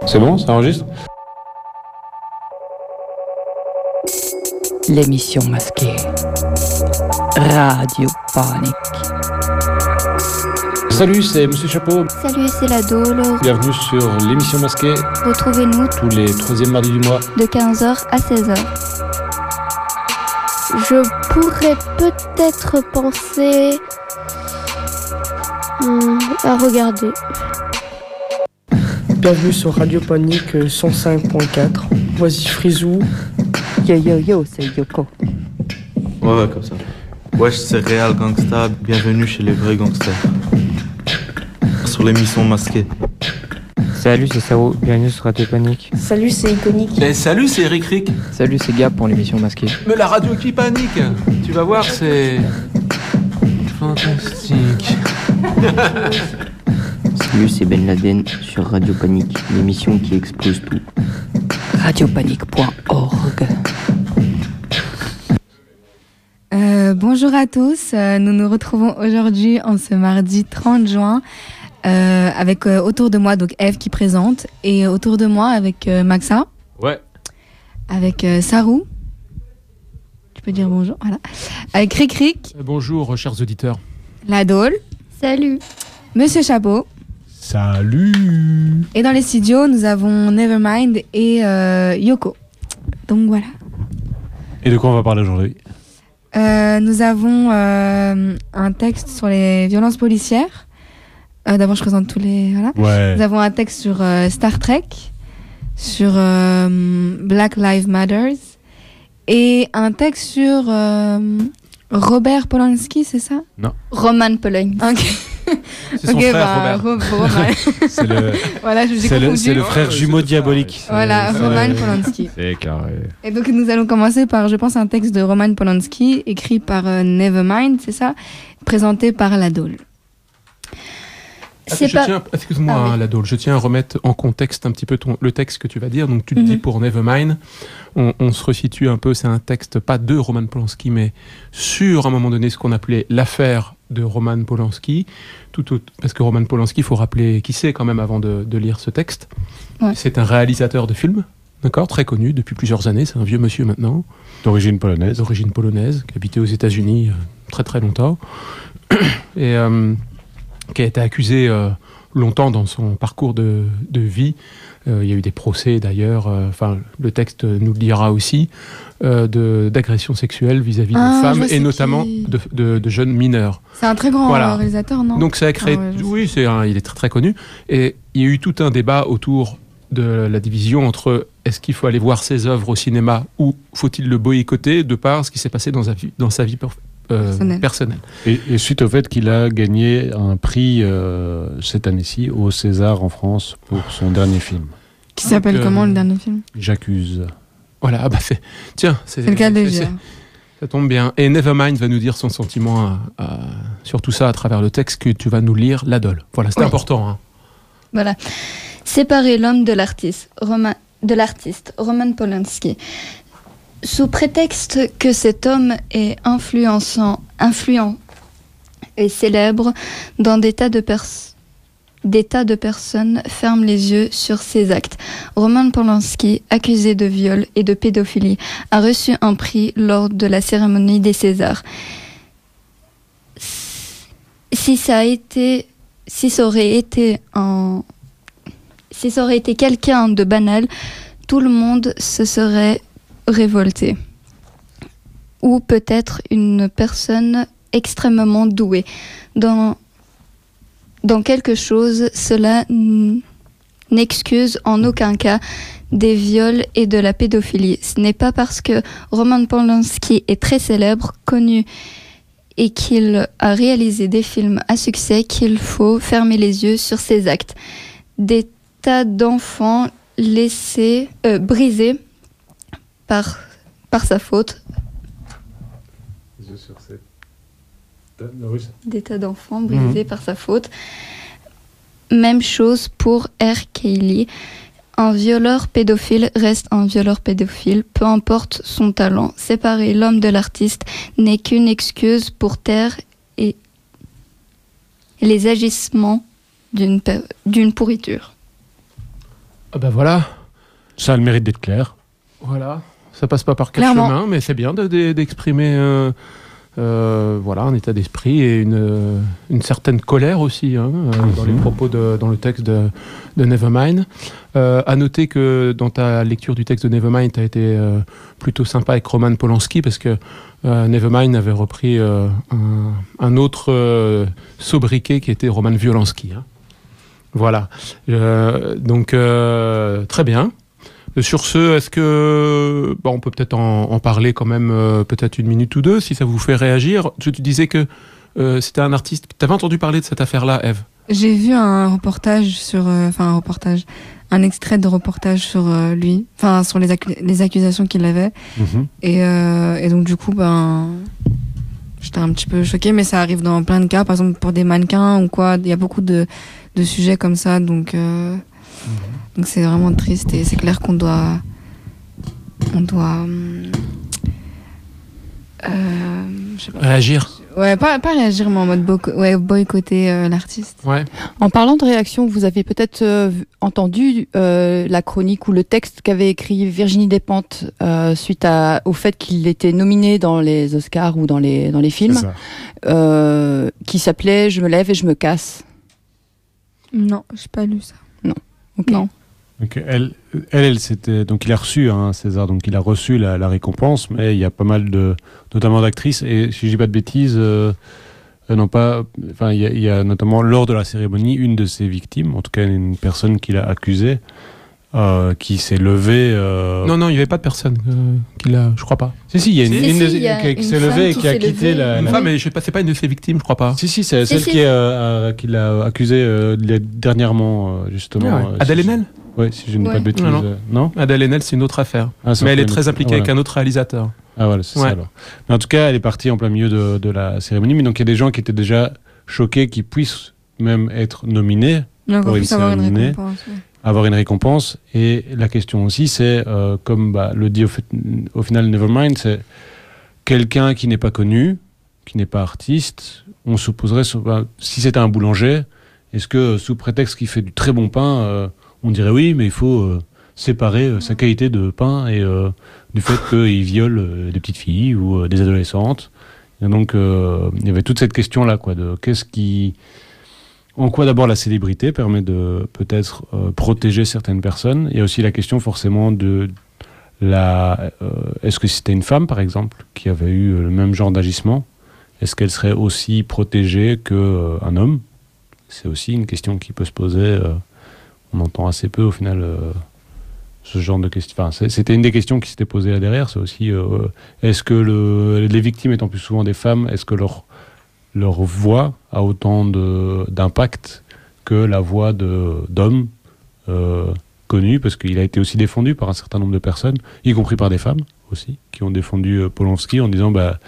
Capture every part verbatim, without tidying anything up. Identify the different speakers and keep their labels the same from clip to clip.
Speaker 1: C'est bon, ça enregistre?
Speaker 2: L'émission masquée. Radio Panique.
Speaker 1: Salut, c'est Monsieur Chapeau.
Speaker 3: Salut, c'est la Dole.
Speaker 1: Bienvenue sur l'émission masquée.
Speaker 3: Retrouvez-nous
Speaker 1: tous les troisièmes mardis du mois.
Speaker 3: De quinze heures à seize heures. Je pourrais peut-être penser hum, à regarder.
Speaker 4: Bienvenue sur Radio Panique cent cinq point quatre. Voici Frisou.
Speaker 2: Yo yo yo, c'est Yoko.
Speaker 5: Ouais, ouais, comme ça. Wesh, c'est Real Gangsta. Bienvenue chez les vrais gangsters. Sur l'émission masquée.
Speaker 6: Salut, c'est Saro. Bienvenue sur Radio Panique.
Speaker 7: Salut, c'est Iconique.
Speaker 8: Et salut, c'est Eric Rick.
Speaker 6: Salut, c'est Gab pour l'émission masquée.
Speaker 8: Mais la radio qui panique. Tu vas voir, c'est fantastique.
Speaker 9: Salut, c'est Ben Laden sur Radio Panique, l'émission qui explose tout.
Speaker 2: radiopanique point org.
Speaker 10: Euh, bonjour à tous, euh, nous nous retrouvons aujourd'hui en ce mardi trente juin euh, avec euh, autour de moi donc Eve qui présente et autour de moi avec euh, Maxa.
Speaker 1: Ouais.
Speaker 10: Avec euh, Sarou. Tu peux dire bonjour, voilà. Avec Rick Rick.
Speaker 11: Euh, bonjour chers auditeurs.
Speaker 10: La Dole.
Speaker 3: Salut.
Speaker 10: Monsieur Chapeau.
Speaker 11: Salut.
Speaker 10: Et dans les studios, nous avons Nevermind et euh, Yoko. Donc voilà.
Speaker 11: Et de quoi on va parler aujourd'hui?
Speaker 10: Euh, nous avons euh, un texte sur les violences policières. Euh, d'abord, je présente tous les... Voilà.
Speaker 11: Ouais.
Speaker 10: Nous avons un texte sur euh, Star Trek, sur euh, Black Lives Matter, et un texte sur euh, Robert Polanski, c'est ça?
Speaker 11: Non.
Speaker 3: Roman Polanski.
Speaker 10: Ok.
Speaker 11: C'est son
Speaker 10: okay,
Speaker 11: frère,
Speaker 10: bah,
Speaker 11: Robert.
Speaker 10: Ro- Roman.
Speaker 11: C'est le,
Speaker 10: voilà, je
Speaker 11: c'est le, c'est le frère jumeau diabolique.
Speaker 10: Voilà,
Speaker 11: c'est,
Speaker 10: Roman
Speaker 11: c'est,
Speaker 10: Polanski.
Speaker 11: C'est carré.
Speaker 10: Et donc nous allons commencer par, je pense, un texte de Roman Polanski, écrit par euh, Nevermind, c'est ça? Présenté par la Dole.
Speaker 11: Ah,
Speaker 10: C'est
Speaker 11: je
Speaker 10: pas...
Speaker 11: tiens, excuse-moi,
Speaker 10: Ah, oui.
Speaker 11: hein, la Dole, je tiens à remettre en contexte un petit peu ton, le texte que tu vas dire. Donc tu te
Speaker 10: Mhm.
Speaker 11: dis pour Nevermind, on, on se resitue un peu, c'est un texte pas de Roman Polanski, mais sur à un moment donné ce qu'on appelait l'affaire de Roman Polanski. Tout, au- parce que Roman Polanski, il faut rappeler qui c'est quand même avant de, de lire ce texte.
Speaker 10: Ouais.
Speaker 11: C'est un réalisateur de films, d'accord, très connu depuis plusieurs années, c'est un vieux monsieur maintenant.
Speaker 1: D'origine polonaise.
Speaker 11: D'origine polonaise, qui habitait aux États-Unis euh, très très longtemps. Et euh, qui a été accusé euh, longtemps dans son parcours de, de vie. Euh, il y a eu des procès d'ailleurs, enfin euh, le texte nous le dira aussi, euh, de, d'agressions sexuelles vis-à-vis
Speaker 10: Ah,
Speaker 11: de femmes
Speaker 10: je vois
Speaker 11: et
Speaker 10: c'est
Speaker 11: notamment
Speaker 10: qui.
Speaker 11: de, de, de jeunes mineurs.
Speaker 10: C'est un très grand
Speaker 11: Voilà.
Speaker 10: euh, réalisateur, non?
Speaker 11: Donc ça a créé,
Speaker 10: Ah ouais, je
Speaker 11: oui, c'est un- il est très très connu. Et il y a eu tout un débat autour de la division entre est-ce qu'il faut aller voir ses œuvres au cinéma ou faut-il le boycotter de par ce qui s'est passé dans sa vie, dans sa vie per- euh,
Speaker 10: Personnelle.
Speaker 11: personnelle.
Speaker 1: Et, et suite au fait qu'il a gagné un prix euh, cette année-ci au César en France pour son dernier film.
Speaker 10: Qui s'appelle
Speaker 11: Donc, euh,
Speaker 10: comment le dernier film?
Speaker 1: J'accuse.
Speaker 11: Voilà, ah bah c'est, tiens, c'est,
Speaker 10: C'est le cas de le
Speaker 11: c'est-
Speaker 10: dire.
Speaker 11: Ça tombe bien. Et Nevermind va nous dire son sentiment à- à- sur tout ça à travers le texte que tu vas nous lire, la Dole. Voilà, c'est
Speaker 3: Oui.
Speaker 11: important. Hein.
Speaker 3: Voilà. Séparer l'homme de l'artiste, Roman, de l'artiste, Roman Polanski. Sous prétexte que cet homme est influençant, influent et célèbre dans des tas de personnes, des tas de personnes ferment les yeux sur ses actes. Roman Polanski, accusé de viol et de pédophilie, a reçu un prix lors de la cérémonie des Césars. Si ça a été, si ça aurait été un, si ça aurait été quelqu'un de banal, tout le monde se serait révolté. Ou peut-être une personne extrêmement douée dans dans quelque chose, cela n- n'excuse en aucun cas des viols et de la pédophilie. Ce n'est pas parce que Roman Polanski est très célèbre, connu et qu'il a réalisé des films à succès qu'il faut fermer les yeux sur ses actes. Des tas d'enfants laissés, euh, brisés par, par sa faute. Des tas d'enfants brisés
Speaker 11: Mhm.
Speaker 3: par sa faute. Même chose pour R. Kelly. Un violeur pédophile reste un violeur pédophile, peu importe son talent. Séparer l'homme de l'artiste n'est qu'une excuse pour taire et les agissements d'une, pe- d'une pourriture.
Speaker 11: Ah bah voilà.
Speaker 1: Ça a le mérite d'être clair.
Speaker 11: Voilà. Ça passe pas par quatre
Speaker 10: Clairement.
Speaker 11: chemins, mais c'est bien de, de- d'exprimer euh, euh, voilà, un état d'esprit et une, euh, une certaine colère aussi hein, euh, dans les propos, de, dans le texte de, de Nevermind. Euh, à noter que dans ta lecture du texte de Nevermind, tu as été euh, plutôt sympa avec Roman Polanski parce que euh, Nevermind avait repris euh, un, un autre euh, sobriquet qui était Roman Violanski. Hein. Voilà. Euh, donc, euh, très bien. Sur ce, est-ce que bon, on peut peut-être en, en parler quand même euh, peut-être une minute ou deux si ça vous fait réagir. Tu, tu disais que euh, c'était un artiste. T'avais entendu parler de cette affaire-là, Eve?
Speaker 10: J'ai vu un reportage sur, euh, enfin un reportage, un extrait de reportage sur euh, lui, enfin sur les, accu- les accusations qu'il avait.
Speaker 1: Mm-hmm.
Speaker 10: Et, euh, et donc du coup, ben, j'étais un petit peu choquée, mais ça arrive dans plein de cas, par exemple pour des mannequins ou quoi. Il y a beaucoup de, de sujets comme ça, donc euh, donc c'est vraiment triste et c'est clair qu'on doit, on doit, hum, euh, je sais pas.
Speaker 11: Réagir.
Speaker 10: Ouais, pas, pas réagir, mais en mode boyco- ouais, boycotter euh, l'artiste.
Speaker 11: Ouais.
Speaker 7: En parlant de réaction, vous avez peut-être euh, vu- entendu euh, la chronique ou le texte qu'avait écrit Virginie Despentes euh, suite à, au fait qu'il était nominé dans les Oscars ou dans les, dans les films,
Speaker 1: C'est ça.
Speaker 7: euh, qui s'appelait « Je me lève et je me casse
Speaker 10: Non, j'ai pas lu ça. ».
Speaker 7: Ok.
Speaker 3: Non.
Speaker 1: Donc, elle, elle, elle c'était donc il a reçu un César, donc il a reçu la, la récompense, mais il y a pas mal de, notamment d'actrices et si je dis pas de bêtises, euh, euh, non pas, enfin il y, a- il y a notamment lors de la cérémonie une de ses victimes, en tout cas une personne qui l'a accusée, euh, qui s'est levée. euh,
Speaker 11: Non, non, il n'y avait pas de personne euh, qui l'a. Je crois pas.
Speaker 1: Si si, il y a une,
Speaker 3: Si,
Speaker 1: une
Speaker 3: si,
Speaker 1: de-
Speaker 3: il y a
Speaker 1: qui, qui
Speaker 3: une
Speaker 1: s'est
Speaker 3: femme
Speaker 1: levée et
Speaker 3: qui
Speaker 1: qui a
Speaker 3: s'est
Speaker 1: quitté
Speaker 3: levée.
Speaker 1: la.
Speaker 11: Une
Speaker 1: la-
Speaker 11: femme, mais je sais pas, c'est pas une de ses victimes, je crois pas.
Speaker 1: Si si, c'est
Speaker 3: Si,
Speaker 1: celle
Speaker 3: si.
Speaker 1: qui, est, euh, euh, qui l'a accusée euh, dernièrement euh, justement.
Speaker 11: Ah ouais.
Speaker 1: euh,
Speaker 11: Adèle
Speaker 1: si-
Speaker 11: Haenel
Speaker 1: Oui, si je ne dis
Speaker 3: Ouais.
Speaker 1: pas de bêtises.
Speaker 11: Non, non.
Speaker 1: euh, non
Speaker 11: Adèle Haenel, c'est une autre affaire.
Speaker 1: Ah, c'est
Speaker 11: Mais elle
Speaker 1: encore
Speaker 11: est
Speaker 1: une
Speaker 11: très
Speaker 1: autre-
Speaker 11: impliquée
Speaker 1: ah,
Speaker 11: avec
Speaker 1: voilà.
Speaker 11: un autre réalisateur.
Speaker 1: Ah voilà, c'est
Speaker 11: Ouais.
Speaker 1: ça alors. Mais en tout cas, elle est partie en plein milieu de, de la cérémonie. Mais donc il y a des gens qui étaient déjà choqués qu'ils puissent même être nominés,
Speaker 10: Mais encore
Speaker 1: Pour
Speaker 10: plus
Speaker 1: une
Speaker 10: avoir une
Speaker 1: cérémonie.
Speaker 10: récompense. ouais.
Speaker 1: avoir une récompense. Et la question aussi, c'est, euh, comme bah, le dit au, fait- au final Nevermind, c'est quelqu'un qui n'est pas connu, qui n'est pas artiste. On supposerait, sur- bah, si c'était un boulanger, est-ce que euh, sous prétexte qu'il fait du très bon pain, euh, on dirait oui, mais il faut euh, séparer euh, sa qualité de pain et euh, du fait qu'il viole euh, des petites filles ou euh, des adolescentes. Et donc, euh, il y avait toute cette question-là, quoi, de qu'est-ce qui... En quoi d'abord la célébrité permet de peut-être euh, protéger certaines personnes. Il y a aussi la question forcément de la... euh, est-ce que si c'était une femme, par exemple, qui avait eu euh, le même genre d'agissement, est-ce qu'elle serait aussi protégée qu'un homme? C'est aussi une question qui peut se poser. euh, on entend assez peu au final euh, ce genre de questions. Enfin, c'est- c'était une des questions qui s'était posée là derrière. C'est aussi euh, est-ce que le, les victimes étant plus souvent des femmes, est-ce que leur, leur voix a autant de- d'impact que la voix de- d'hommes euh, connus? Parce qu'il a été aussi défendu par un certain nombre de personnes, y compris par des femmes aussi, qui ont défendu euh, Polanski en disant bah,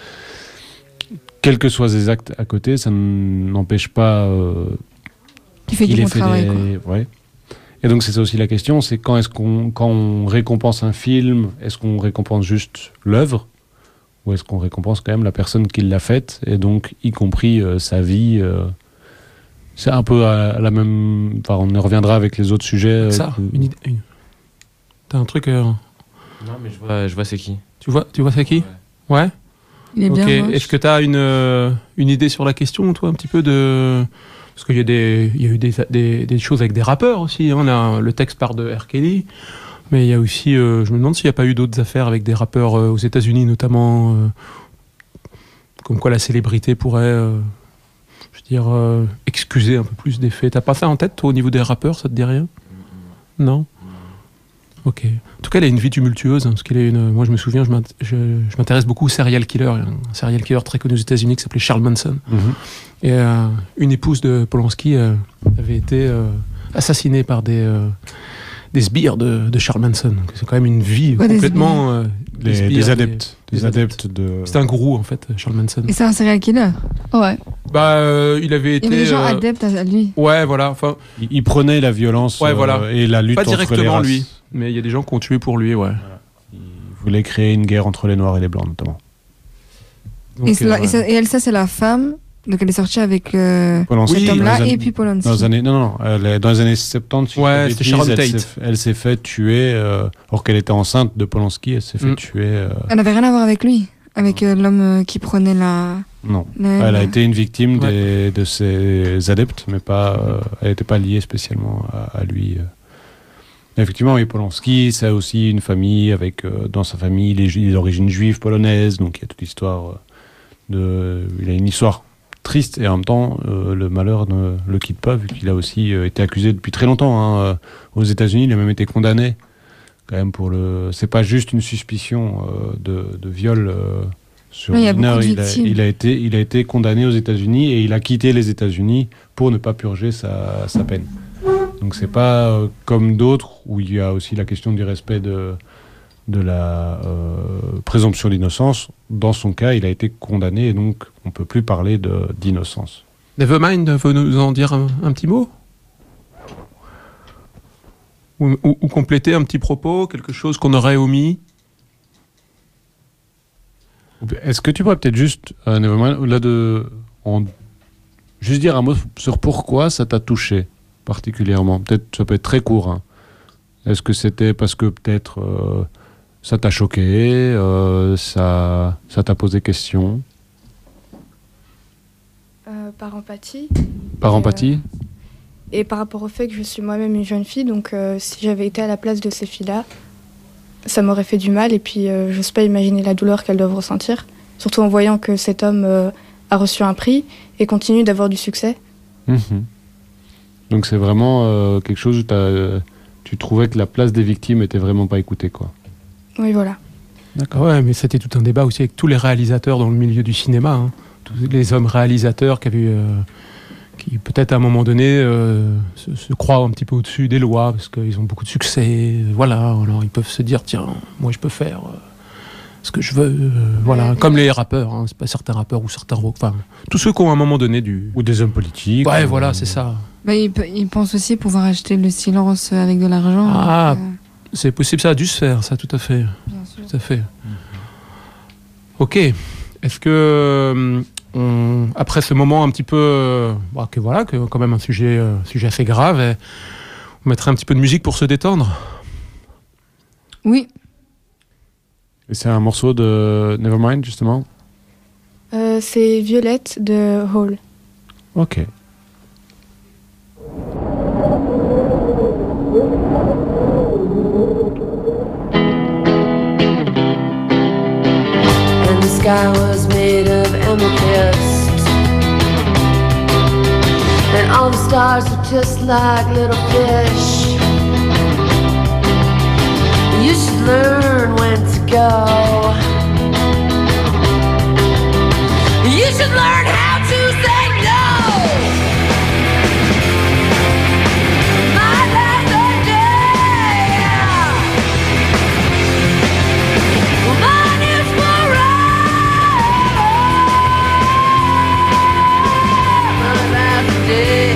Speaker 1: quels que soient ses actes à côté, ça n'empêche pas euh,
Speaker 10: Qui fait du
Speaker 1: qu'il ait
Speaker 10: bon
Speaker 1: fait
Speaker 10: travail,
Speaker 1: des- ouais. Et donc c'est ça aussi la question, c'est quand est-ce qu'on quand on récompense un film, est-ce qu'on récompense juste l'œuvre ou est-ce qu'on récompense quand même la personne qui l'a faite et donc y compris euh, sa vie euh, c'est un peu à, à la même, enfin on y reviendra avec les autres sujets. euh,
Speaker 11: Ça,
Speaker 1: que-
Speaker 11: une idée. une- T'as un truc. euh,
Speaker 12: Non, mais je vois, je vois c'est qui.
Speaker 11: Tu vois, tu vois c'est qui? Ouais.
Speaker 10: Il est
Speaker 11: Ok.
Speaker 10: bien moche.
Speaker 11: Est-ce que tu as une, euh, une idée sur la question, toi, un petit peu de. Parce qu'il y a, des, il y a eu des, des, des choses avec des rappeurs aussi. Hein. On a, le texte part de R. Kelly. Mais il y a aussi. euh, je me demande s'il n'y a pas eu d'autres affaires avec des rappeurs euh, aux États-Unis, notamment. euh, comme quoi la célébrité pourrait. euh, je veux dire. euh, excuser un peu plus des faits. T'as pas ça en tête, toi, au niveau des rappeurs? Ça te dit rien? Non? Ok. En tout cas, elle a une vie tumultueuse. Hein, parce qu'elle est une... Moi, je me souviens, je m'int- je- je m'intéresse beaucoup au serial killer. Il y a un serial killer très connu aux États-Unis qui s'appelait Charles Manson.
Speaker 1: Mhm.
Speaker 11: Et euh, une épouse de Polanski euh, avait été euh, assassinée par des, euh, des sbires de, de Charles Manson. Donc, c'est quand même une vie
Speaker 10: Ouais, des
Speaker 11: complètement. euh,
Speaker 1: Les-
Speaker 11: sbires,
Speaker 1: des adeptes, des
Speaker 11: des
Speaker 1: adeptes de.
Speaker 11: C'était un gourou, en fait, Charles Manson.
Speaker 10: Et c'est un serial killer.
Speaker 3: Ouais.
Speaker 11: Bah, euh, il avait
Speaker 10: Il
Speaker 11: été.
Speaker 10: y avait des gens
Speaker 11: euh,
Speaker 10: adeptes à lui.
Speaker 11: Ouais, voilà. Enfin,
Speaker 1: Il, il prenait la violence
Speaker 11: Ouais,
Speaker 1: euh,
Speaker 11: voilà.
Speaker 1: et la lutte
Speaker 11: pas
Speaker 1: entre les
Speaker 11: directement
Speaker 1: races.
Speaker 11: lui, mais il y a des gens qui ont tué pour lui, ouais.
Speaker 1: Il voulait créer une guerre entre les noirs et les blancs notamment.
Speaker 11: Donc,
Speaker 10: et, c'est
Speaker 11: euh,
Speaker 10: la- et
Speaker 11: ouais.
Speaker 10: ça- et elle, ça, c'est la femme Donc elle est sortie avec euh,
Speaker 1: Polanski,
Speaker 10: cet homme-là
Speaker 1: dans les
Speaker 10: et
Speaker 1: années-
Speaker 10: puis Polanski.
Speaker 1: Dans les années, non, non, elle est- dans les années soixante-dix, si je
Speaker 11: Ouais,
Speaker 1: dis pas de
Speaker 11: c'était
Speaker 1: bêtises,
Speaker 11: Sharon
Speaker 1: elle
Speaker 11: Tate.
Speaker 1: s'est- Elle s'est fait tuer, euh, alors qu'elle était enceinte de Polanski, elle s'est fait
Speaker 11: Mm.
Speaker 1: tuer. euh,
Speaker 10: Elle n'avait rien à voir avec lui, avec euh, l'homme euh, qui prenait la...
Speaker 1: Non,
Speaker 10: la-
Speaker 1: elle a
Speaker 10: la-
Speaker 1: été une victime des- de ses adeptes, mais pas, euh, elle n'était pas liée spécialement à, à lui. euh. Effectivement, oui, Polanski, c'est aussi une famille avec, euh, dans sa famille, il est, ju- il est d'origine juive polonaise, donc il y a toute l'histoire euh, de, il a une histoire triste et en même temps, euh, le malheur ne le quitte pas vu qu'il a aussi euh, été accusé depuis très longtemps. Hein, euh, aux États-Unis, il a même été condamné quand même pour le. C'est pas juste une suspicion euh, de, de viol. Euh, sur
Speaker 10: Oui, il y a
Speaker 1: mineur.
Speaker 10: beaucoup de
Speaker 1: il, a,
Speaker 10: victimes.
Speaker 1: il a été, il a été condamné aux États-Unis et il a quitté les États-Unis pour ne pas purger sa, sa peine. Donc c'est pas euh, comme d'autres où il y a aussi la question du respect de, de la euh, présomption d'innocence. Dans son cas, il a été condamné et donc on peut plus parler de, d'innocence.
Speaker 11: Nevermind veut nous en dire un, un petit mot ou, ou- ou compléter un petit propos, quelque chose qu'on aurait omis.
Speaker 1: Est-ce que tu pourrais peut-être juste, euh, Nevermind, au-delà de, en- juste dire un mot sur pourquoi ça t'a touché particulièrement? Peut-être ça peut être très court. Hein. Est-ce que c'était parce que peut-être euh, ça t'a choqué, euh, ça, ça t'a posé question?
Speaker 13: Euh, par empathie.
Speaker 1: Par
Speaker 13: Et,
Speaker 1: empathie?
Speaker 13: euh, et par rapport au fait que je suis moi-même une jeune fille, donc euh, si j'avais été à la place de ces filles-là, ça m'aurait fait du mal et puis euh, j'ose pas imaginer la douleur qu'elles doivent ressentir, surtout en voyant que cet homme euh, a reçu un prix et continue d'avoir du succès.
Speaker 1: Mhm. Donc c'est vraiment euh, quelque chose où t'as, euh, tu trouvais que la place des victimes était vraiment pas écoutée, quoi.
Speaker 13: Oui, voilà.
Speaker 11: D'accord. Ouais, mais c'était tout un débat aussi avec tous les réalisateurs dans le milieu du cinéma, hein. Tous les hommes réalisateurs qui avaient, euh, qui peut-être à un moment donné euh, se, se croient un petit peu au-dessus des lois parce qu'ils ont beaucoup de succès. Voilà, alors ils peuvent se dire tiens, moi je peux faire euh, ce que je veux. euh, voilà, comme les rappeurs, hein, c'est pas certains rappeurs ou certains rock, enfin tous ceux qui ont à un moment donné du
Speaker 1: ou des hommes politiques.
Speaker 11: Ouais,
Speaker 1: ou-
Speaker 11: voilà, c'est ça.
Speaker 10: Bah, il, peut- il pense aussi pouvoir acheter le silence avec de l'argent.
Speaker 11: Ah,
Speaker 10: donc, euh,
Speaker 11: c'est possible, ça a dû se faire, ça, tout à fait.
Speaker 10: Bien sûr.
Speaker 11: Tout à fait. Ok. Est-ce que, euh, on- après ce moment un petit peu, euh, bah, que voilà, que quand même un sujet, euh, sujet assez grave, et on mettrait un petit peu de musique pour se détendre?
Speaker 10: Oui.
Speaker 1: Et c'est un morceau de Nevermind, justement?
Speaker 13: Euh, c'est Violette de Hall.
Speaker 1: Ok.
Speaker 14: And the sky was made of amethyst, and all the stars were just like little fish. You should learn when to go. You should learn how to say no. My last day, mine is forever. My last day,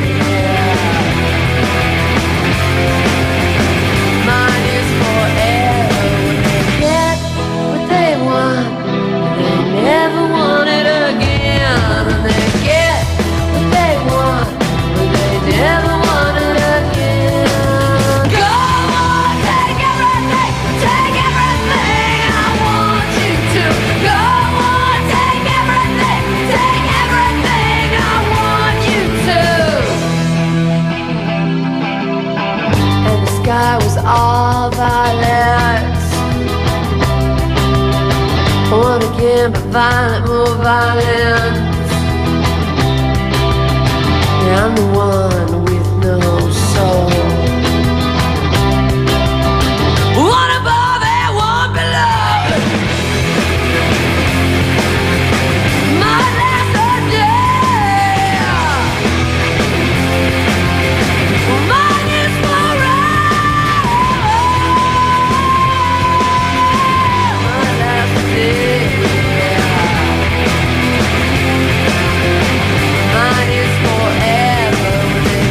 Speaker 14: mine is forever. When they get what they want, they never want it again. And they get what they want, but they never want it again. Go on, take everything, take everything I want you to. Go on, take everything, take everything I want you to. And the sky was all violet. One again, but violent, more violent. Yeah, I'm the one with no soul. One above and one below. My last day, mine is forever. My last day, mine is forever. When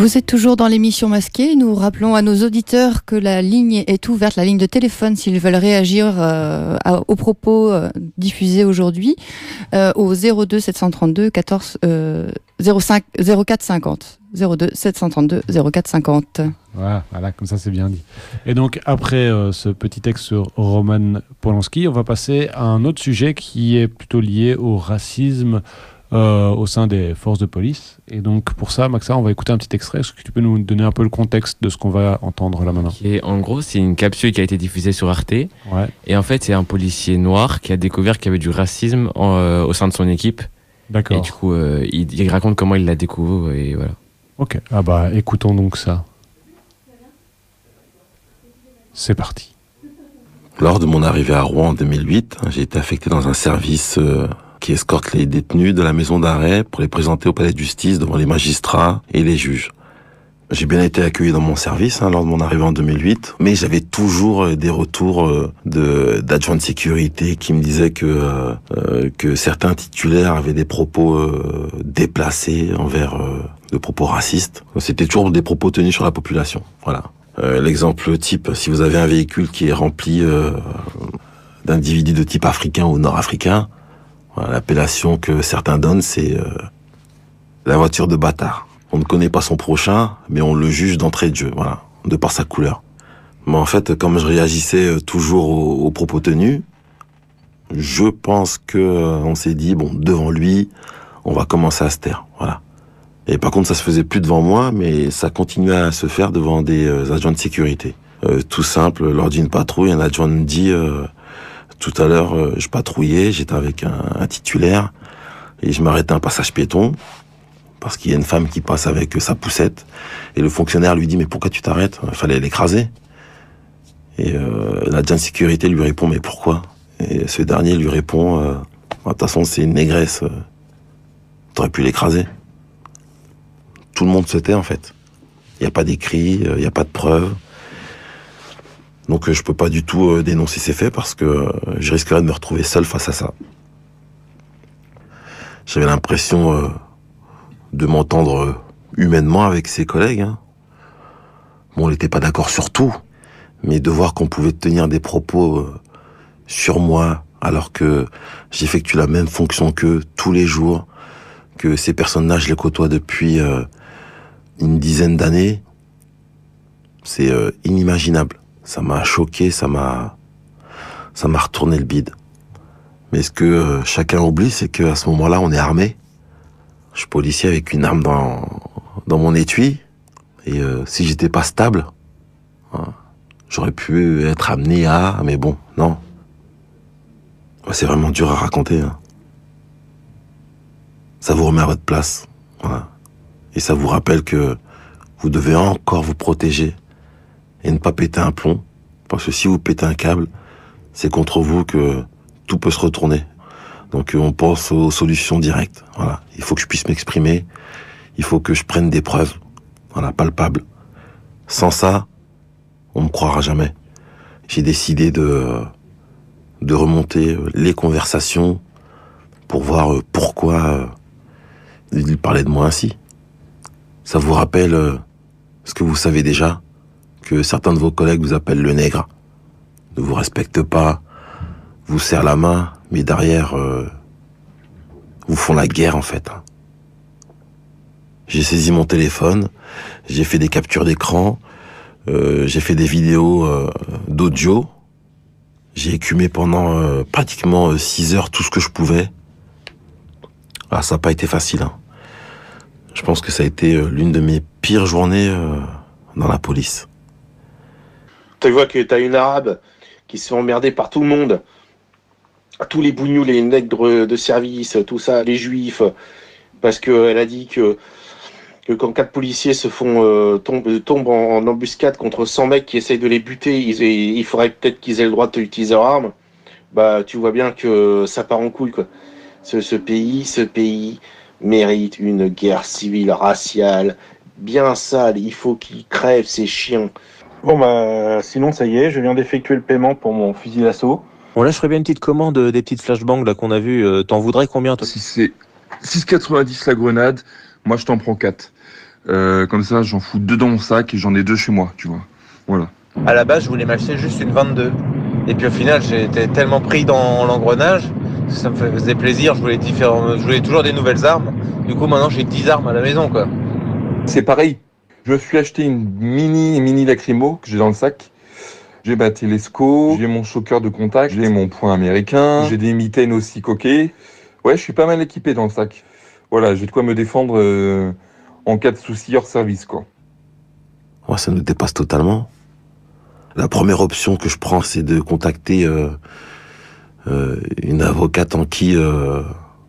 Speaker 7: Vous êtes toujours dans l'émission Masquée. Nous rappelons à nos auditeurs que la ligne est ouverte, la ligne de téléphone, s'ils veulent réagir euh, à, aux propos euh, diffusés aujourd'hui, euh, au zéro deux sept cent trente-deux quatorze euh, zéro cinq zéro quatre cinquante. zéro deux sept cent trente-deux zéro quatre cinquante.
Speaker 1: Voilà, voilà, comme ça c'est bien dit. Et donc après euh, ce petit texte sur Roman Polanski, on va passer à un autre sujet qui est plutôt lié au racisme euh, au sein des forces de police. Et donc pour ça, Maxa, on va écouter un petit extrait. Est-ce que tu peux nous donner un peu le contexte de ce qu'on va entendre là maintenant?
Speaker 12: Et en gros, c'est une capsule qui a été diffusée sur Arte.
Speaker 1: Ouais.
Speaker 12: Et en fait, c'est un policier noir qui a découvert qu'il y avait du racisme en, euh, au sein de son équipe.
Speaker 1: D'accord.
Speaker 12: Et du coup, euh, il, il raconte comment il l'a découvert et voilà.
Speaker 1: Ok, ah bah écoutons donc ça. C'est parti.
Speaker 15: Lors de mon arrivée à Rouen en deux mille huit, j'ai été affecté dans un service euh, qui escorte les détenus de la maison d'arrêt pour les présenter au palais de justice devant les magistrats et les juges. J'ai bien été accueilli dans mon service hein, lors de mon arrivée en deux mille huit, mais j'avais toujours euh, des retours euh, de d'adjoints de sécurité qui me disaient que euh, euh, que certains titulaires avaient des propos euh, déplacés envers euh, de propos racistes. C'était toujours des propos tenus sur la population. Voilà. Euh, l'exemple type, si vous avez un véhicule qui est rempli euh, d'individus de type africain ou nord-africain, voilà, l'appellation que certains donnent, c'est euh, la voiture de bâtard. On ne connaît pas son prochain, mais on le juge d'entrée de jeu, voilà, de par sa couleur. Mais en fait, comme je réagissais toujours aux, aux propos tenus, je pense que euh, on s'est dit, bon, devant lui, on va commencer à se taire, voilà. Et par contre, ça se faisait plus devant moi, mais ça continuait à se faire devant des euh, adjoints de sécurité. Euh, tout simple, lors d'une patrouille, un adjoint me dit, euh, tout à l'heure, euh, je patrouillais, j'étais avec un, un titulaire, et je m'arrêtais à un passage piéton, parce qu'il y a une femme qui passe avec sa poussette, et le fonctionnaire lui dit, mais pourquoi tu t'arrêtes? Il fallait l'écraser. Et euh, l'adjoint de sécurité lui répond, mais pourquoi? Et ce dernier lui répond, euh, de toute façon, c'est une négresse, euh, t'aurais pu l'écraser. Tout le monde se tait en fait. Il n'y a pas d'écrit, il n'y a pas de preuves. Donc je peux pas du tout euh, dénoncer ces faits parce que euh, je risquerais de me retrouver seul face à ça. J'avais l'impression euh, de m'entendre euh, humainement avec ses collègues. Hein. Bon, on n'était pas d'accord sur tout, mais de voir qu'on pouvait tenir des propos euh, sur moi alors que j'effectue la même fonction qu'eux tous les jours, que ces personnes-là, je les côtoie depuis euh, une dizaine d'années, c'est euh, inimaginable. Ça m'a choqué, ça m'a, ça m'a retourné le bide. Mais ce que euh, chacun oublie, c'est qu'à ce moment-là, on est armé. Je suis policier avec une arme dans dans mon étui, et euh, si j'étais pas stable, hein, j'aurais pu être amené à, mais bon, non. C'est vraiment dur à raconter. Hein. Ça vous remet à votre place, voilà. Et ça vous rappelle que vous devez encore vous protéger et ne pas péter un plomb, parce que si vous pétez un câble, c'est contre vous que tout peut se retourner. Donc on pense aux solutions directes, voilà. Il faut que je puisse m'exprimer, il faut que je prenne des preuves, voilà, palpables. Sans ça, on me croira jamais. J'ai décidé de, de remonter les conversations pour voir pourquoi il parlait de moi ainsi. Ça vous rappelle euh, ce que vous savez déjà, que certains de vos collègues vous appellent le nègre, ne vous respectent pas, vous serrent la main, mais derrière, euh, vous font la guerre en fait. J'ai saisi mon téléphone, j'ai fait des captures d'écran, euh, j'ai fait des vidéos euh, d'audio, j'ai écumé pendant euh, pratiquement six heures tout ce que je pouvais. Ah, ça n'a pas été facile, hein. Je pense que ça a été l'une de mes pires journées euh, dans la police.
Speaker 16: Tu vois que t'as une arabe qui se fait emmerder par tout le monde. Tous les bougnous, les nègres de service, tout ça, les juifs. Parce qu'elle a dit que, que quand quatre policiers se font euh, tombent, tombent en, en embuscade contre cent mecs qui essayent de les buter, ils, il faudrait peut-être qu'ils aient le droit d'utiliser leur arme. Bah, tu vois bien que ça part en couille, quoi. Ce, ce pays, ce pays... mérite une guerre civile raciale bien sale, il faut qu'ils crèvent ces chiens.
Speaker 17: Bon bah sinon ça y est, je viens d'effectuer le paiement pour mon fusil d'assaut.
Speaker 18: Bon là je ferais bien une petite commande des petites flashbangs là qu'on a vues, euh, t'en voudrais combien toi?
Speaker 19: Si c'est six quatre-vingt-dix la grenade, moi je t'en prends quatre. Euh, comme ça, j'en fous deux dans mon sac et j'en ai deux chez moi, tu vois. Voilà.
Speaker 18: À la base, je voulais m'acheter juste une vingt-deux. Et puis au final, j'étais tellement pris dans l'engrenage, ça me faisait plaisir, je voulais, différents, je voulais toujours des nouvelles armes. Du coup, maintenant, j'ai dix armes à la maison, quoi.
Speaker 19: C'est pareil. Je me suis acheté une mini mini lacrymo que j'ai dans le sac. J'ai ma télescope, j'ai mon choqueur de contact, j'ai mon point américain, j'ai des mitaines aussi coquées. Ouais, je suis pas mal équipé dans le sac. Voilà, j'ai de quoi me défendre euh, en cas de souci hors service, quoi.
Speaker 15: Ouais, ça nous dépasse totalement. La première option que je prends, c'est de contacter euh, euh, une avocate en qui, euh,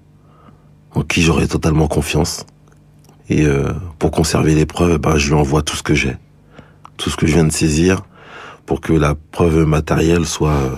Speaker 15: en qui j'aurais totalement confiance. Et euh, pour conserver les preuves, ben, je lui envoie tout ce que j'ai, tout ce que je viens de saisir, pour que la preuve matérielle soit, euh,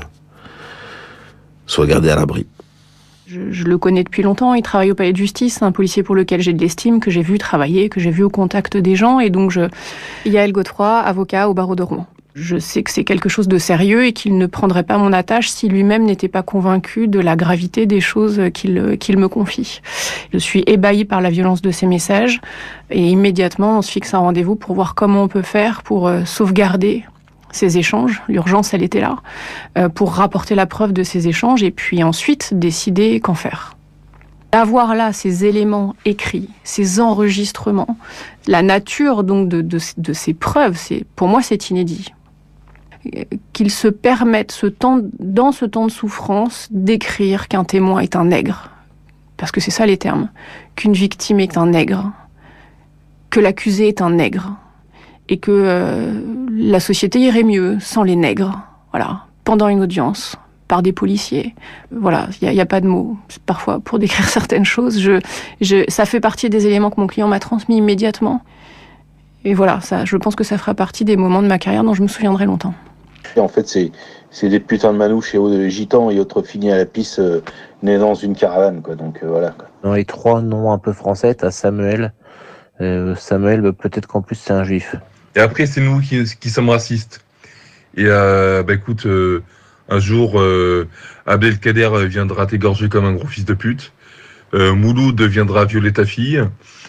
Speaker 15: soit gardée à l'abri.
Speaker 20: Je, je le connais depuis longtemps, il travaille au palais de justice, c'est un policier pour lequel j'ai de l'estime, que j'ai vu travailler, que j'ai vu au contact des gens. Et donc, je... Yaël Godefroy, avocat au barreau de Rouen. Je sais que c'est quelque chose de sérieux et qu'il ne prendrait pas mon attache si lui-même n'était pas convaincu de la gravité des choses qu'il qu'il me confie. Je suis ébahie par la violence de ces messages et immédiatement, on se fixe un rendez-vous pour voir comment on peut faire pour euh, sauvegarder ces échanges. L'urgence, elle était là, euh, pour rapporter la preuve de ces échanges et puis ensuite décider qu'en faire. Avoir là ces éléments écrits, ces enregistrements, la nature donc de, de, de ces preuves, c'est, pour moi, c'est inédit. Qu'il se permette ce temps, dans ce temps de souffrance, d'écrire qu'un témoin est un nègre. Parce que c'est ça les termes. Qu'une victime est un nègre. Que l'accusé est un nègre. Et que euh, la société irait mieux sans les nègres. Voilà. Pendant une audience, par des policiers. Voilà, il n'y a, a pas de mots. Parfois, pour décrire certaines choses, je, je, ça fait partie des éléments que mon client m'a transmis immédiatement. Et voilà, ça, je pense que ça fera partie des moments de ma carrière dont je me souviendrai longtemps.
Speaker 16: Et en fait, c'est, c'est des putains de manouches et euh, gitans et autres finis à la pisse euh, nés dans une caravane, quoi. Donc euh, voilà, quoi.
Speaker 18: Dans les trois noms un peu français, t'as Samuel. Euh, Samuel, bah, peut-être qu'en plus c'est un juif.
Speaker 19: Et après, c'est nous qui, qui sommes racistes. Et euh, bah écoute, euh, un jour, euh, Abdelkader viendra t'égorger comme un gros fils de pute. Euh, Mouloud viendra violer ta fille.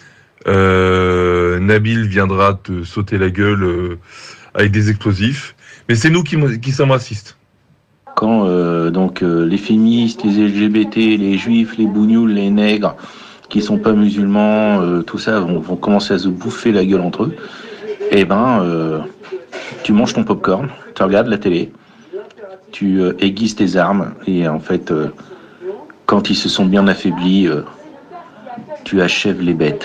Speaker 19: Euh, Nabil viendra te sauter la gueule euh, avec des explosifs. Mais c'est nous qui, qui sommes racistes.
Speaker 16: Quand euh, donc euh, les féministes, les L G B T, les juifs, les bougnoules, les nègres, qui sont pas musulmans, euh, tout ça, vont, vont commencer à se bouffer la gueule entre eux, eh ben, euh, tu manges ton popcorn, tu regardes la télé, tu euh, aiguises tes armes, et en fait, euh, quand ils se sont bien affaiblis, euh, tu achèves les bêtes.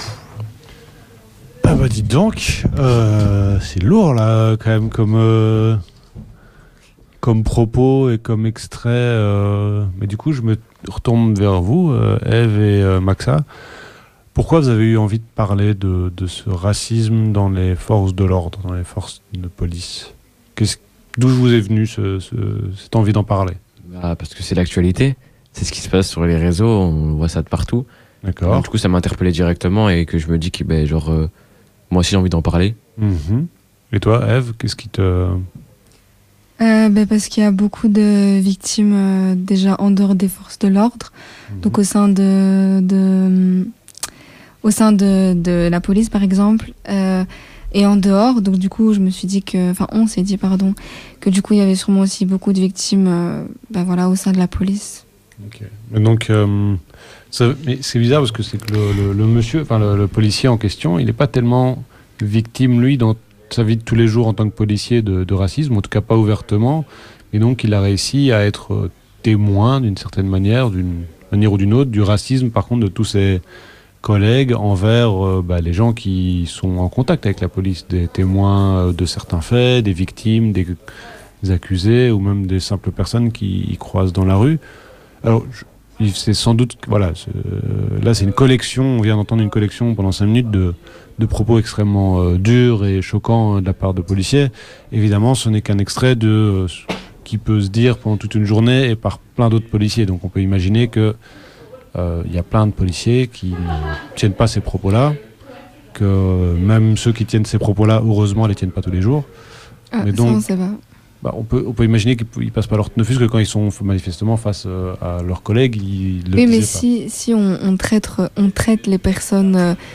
Speaker 1: Ah bah dites donc, euh, c'est lourd là quand même comme, euh, comme propos et comme extrait. Euh, mais du coup, je me retourne vers vous, euh, Eve et euh, Maxa. Pourquoi vous avez eu envie de parler de, de ce racisme dans les forces de l'ordre, dans les forces de police ? Qu'est-ce, D'où vous est venue ce, ce, cette envie d'en parler ?
Speaker 12: Bah, parce que c'est l'actualité, c'est ce qui se passe sur les réseaux, on voit ça de partout.
Speaker 1: D'accord.
Speaker 12: Donc, du coup, ça m'a interpellé directement et que je me dis que ben, genre, euh, moi aussi j'ai envie d'en parler.
Speaker 1: Mmh. Et toi, Eve, qu'est-ce qui te...
Speaker 10: Euh, bah parce qu'il y a beaucoup de victimes euh, déjà en dehors des forces de l'ordre, mmh. donc au sein de, de au sein de, de la police par exemple, euh, et en dehors. Donc du coup, je me suis dit que, enfin, on s'est dit pardon, que du coup il y avait sûrement aussi beaucoup de victimes, euh, bah voilà, au sein de la police.
Speaker 1: Ok. Mais donc, euh, ça, mais c'est bizarre parce que c'est que le, le, le monsieur, enfin le, le policier en question, il n'est pas tellement victime lui dans sa vie de tous les jours en tant que policier de, de racisme, en tout cas pas ouvertement, et donc il a réussi à être témoin d'une certaine manière, d'une manière ou d'une autre, du racisme par contre de tous ses collègues envers euh, bah, les gens qui sont en contact avec la police, des témoins de certains faits, des victimes, des, des accusés ou même des simples personnes qui y croisent dans la rue. Alors, je, c'est sans doute, voilà, c'est, euh, là c'est une collection, on vient d'entendre une collection pendant cinq minutes de, de propos extrêmement euh, durs et choquants euh, de la part de policiers. Évidemment, ce n'est qu'un extrait de euh, qui peut se dire pendant toute une journée et par plein d'autres policiers. Donc on peut imaginer que euh, y a plein de policiers qui ne tiennent pas ces propos-là, que même ceux qui tiennent ces propos-là, heureusement, ne les tiennent pas tous les jours.
Speaker 10: Ah,
Speaker 1: mais
Speaker 10: ça,
Speaker 1: donc,
Speaker 10: on sait pas.
Speaker 1: Bah, on, peut, on peut imaginer qu'ils ne passent pas leur... Ne fût-ce que quand ils sont manifestement face euh, à leurs collègues, ils le
Speaker 10: oui, mais
Speaker 1: disaient
Speaker 10: si, si on, on, traite, on traite les personnes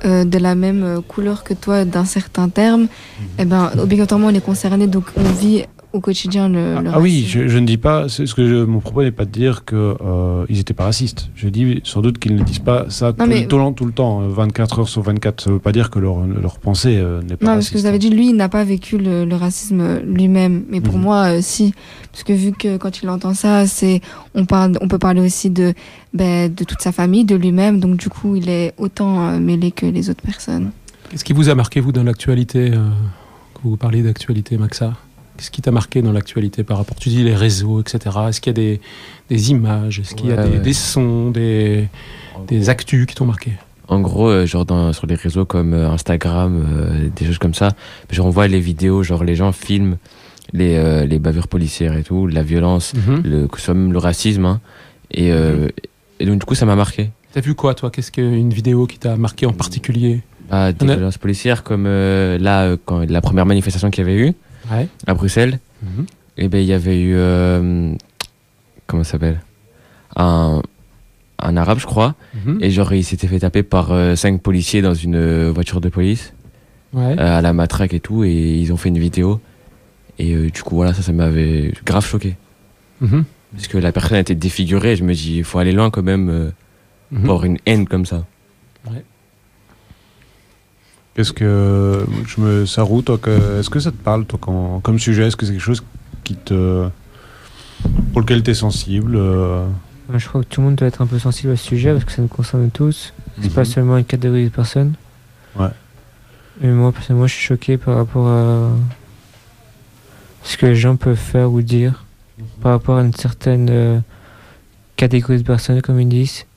Speaker 10: euh, de la même euh, couleur que toi d'un certain terme, eh ben, obligatoirement on est concerné, donc on vit au quotidien le, le
Speaker 1: Ah oui,
Speaker 10: racisme.
Speaker 1: je, je ne dis pas, c'est ce que je, mon propos n'est pas de dire qu'ils euh, n'étaient pas racistes. Je dis sans doute qu'ils ne disent pas ça tout,
Speaker 10: mais-
Speaker 1: le, tout, le, tout le temps, euh, vingt-quatre heures sur vingt-quatre. Ça ne veut pas dire que leur, leur pensée euh, n'est pas
Speaker 10: Non, parce
Speaker 1: raciste.
Speaker 10: que vous avez dit, lui, il n'a pas vécu le, le racisme lui-même. Mais pour
Speaker 1: Mhm.
Speaker 10: moi, euh, si. Parce que vu que quand il entend ça, c'est, on, parle, on peut parler aussi de, ben, de toute sa famille, de lui-même. Donc, du coup, il est autant euh, mêlé que les autres personnes.
Speaker 11: Qu'est-ce qui vous a marqué, vous, dans l'actualité euh, quand vous parlez d'actualité, Maxa? Qu'est-ce qui t'a marqué dans l'actualité par rapport, tu dis les réseaux, et cetera. Est-ce qu'il y a des, des images, est-ce qu'il y a
Speaker 12: Ouais,
Speaker 11: des,
Speaker 12: ouais.
Speaker 11: des sons, des, des actus qui t'ont marqué?
Speaker 12: En gros, euh, genre dans, sur les réseaux comme euh, Instagram, euh, des choses comme ça, genre on voit les vidéos, genre les gens filment les, euh, les bavures policières et tout, la violence,
Speaker 11: Mhm.
Speaker 12: le, que ce soit même le racisme. Hein, et, euh, et donc du coup, ça m'a marqué.
Speaker 11: T'as vu quoi, toi? Qu'est-ce qu'une vidéo qui t'a marqué en particulier?
Speaker 12: Bah, des
Speaker 11: On a-
Speaker 12: violences policières comme euh, là, euh, quand la première manifestation qu'il y avait eu
Speaker 11: Ouais.
Speaker 12: à Bruxelles,
Speaker 11: Mhm.
Speaker 12: et ben il y avait eu euh, comment ça s'appelle, un un arabe, je crois,
Speaker 11: Mhm.
Speaker 12: et genre il s'était fait taper par euh, cinq policiers dans une euh, voiture de police,
Speaker 11: Ouais.
Speaker 12: euh, à la matraque et tout, et ils ont fait une vidéo, et euh, du coup voilà, ça ça m'avait grave choqué,
Speaker 11: Mhm.
Speaker 12: parce que la personne était défigurée, et je me dis il faut aller loin quand même euh,
Speaker 11: Mhm.
Speaker 12: pour avoir une haine comme ça.
Speaker 11: Ouais.
Speaker 1: Qu'est-ce que je me Sarou, toi, que, est-ce que ça te parle, toi, quand, comme sujet? Est-ce que c'est quelque chose qui te, pour lequel tu es sensible euh,
Speaker 6: Moi, je crois que tout le monde doit être un peu sensible à ce sujet parce que ça nous concerne tous. C'est
Speaker 1: Mhm.
Speaker 6: pas seulement une catégorie de personnes.
Speaker 1: Ouais.
Speaker 6: Et moi, personnellement, je suis choqué par rapport à ce que les gens peuvent faire ou dire par rapport à une certaine euh, catégorie de personnes, comme ils disent.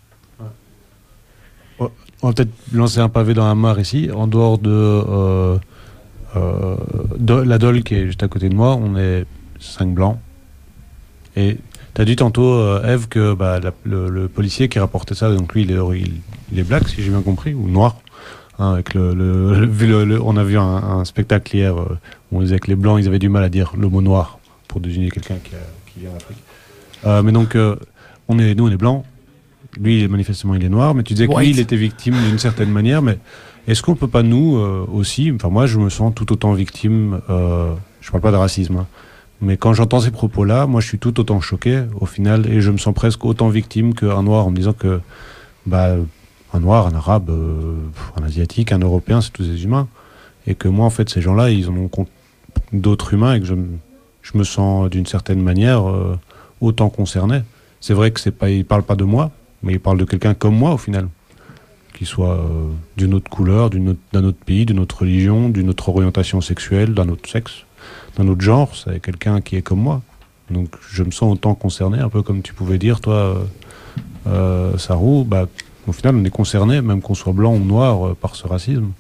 Speaker 1: On va peut-être lancer un pavé dans la mare ici. En dehors de, euh, euh, de la Dole qui est juste à côté de moi, on est cinq blancs. Et tu as dit tantôt, euh, Eve, que bah, la- le, le policier qui rapportait ça, donc lui, il est, il, il est black, si j'ai bien compris, ou noir. Hein, avec le, le, le- vu le- le- on a vu un, un spectacle hier euh, où on disait que les blancs, ils avaient du mal à dire le mot noir pour désigner quelqu'un qui, a- qui vient d'Afrique. Euh, mais donc, euh, on est, nous, on est blancs. Lui, il est- manifestement, il est noir, mais tu disais que lui,
Speaker 11: White.
Speaker 1: il était victime d'une certaine manière. Mais est-ce qu'on peut pas, nous euh, aussi, enfin, moi, je me sens tout autant victime, euh, je parle pas de racisme, hein, mais quand j'entends ces propos-là, moi, je suis tout autant choqué, au final, et je me sens presque autant victime qu'un noir, en me disant que, bah, un noir, un arabe, euh, un asiatique, un européen, c'est tous des humains. Et que moi, en fait, ces gens-là, ils en ont compte d'autres humains et que je, me- je me sens, d'une certaine manière, euh, autant concerné. C'est vrai que c'est pas, ils parlent pas de moi, mais ils parlent de quelqu'un comme moi, au final. Qu'il soit euh, d'une autre couleur, d'une autre- d'un autre pays, d'une autre religion, d'une autre orientation sexuelle, d'un autre sexe, d'un autre genre. C'est quelqu'un qui est comme moi. Donc je me sens autant concerné, un peu comme tu pouvais dire, toi, euh, euh, Sarou. Bah, au final, on est concerné, même qu'on soit blanc ou noir, euh, par ce racisme,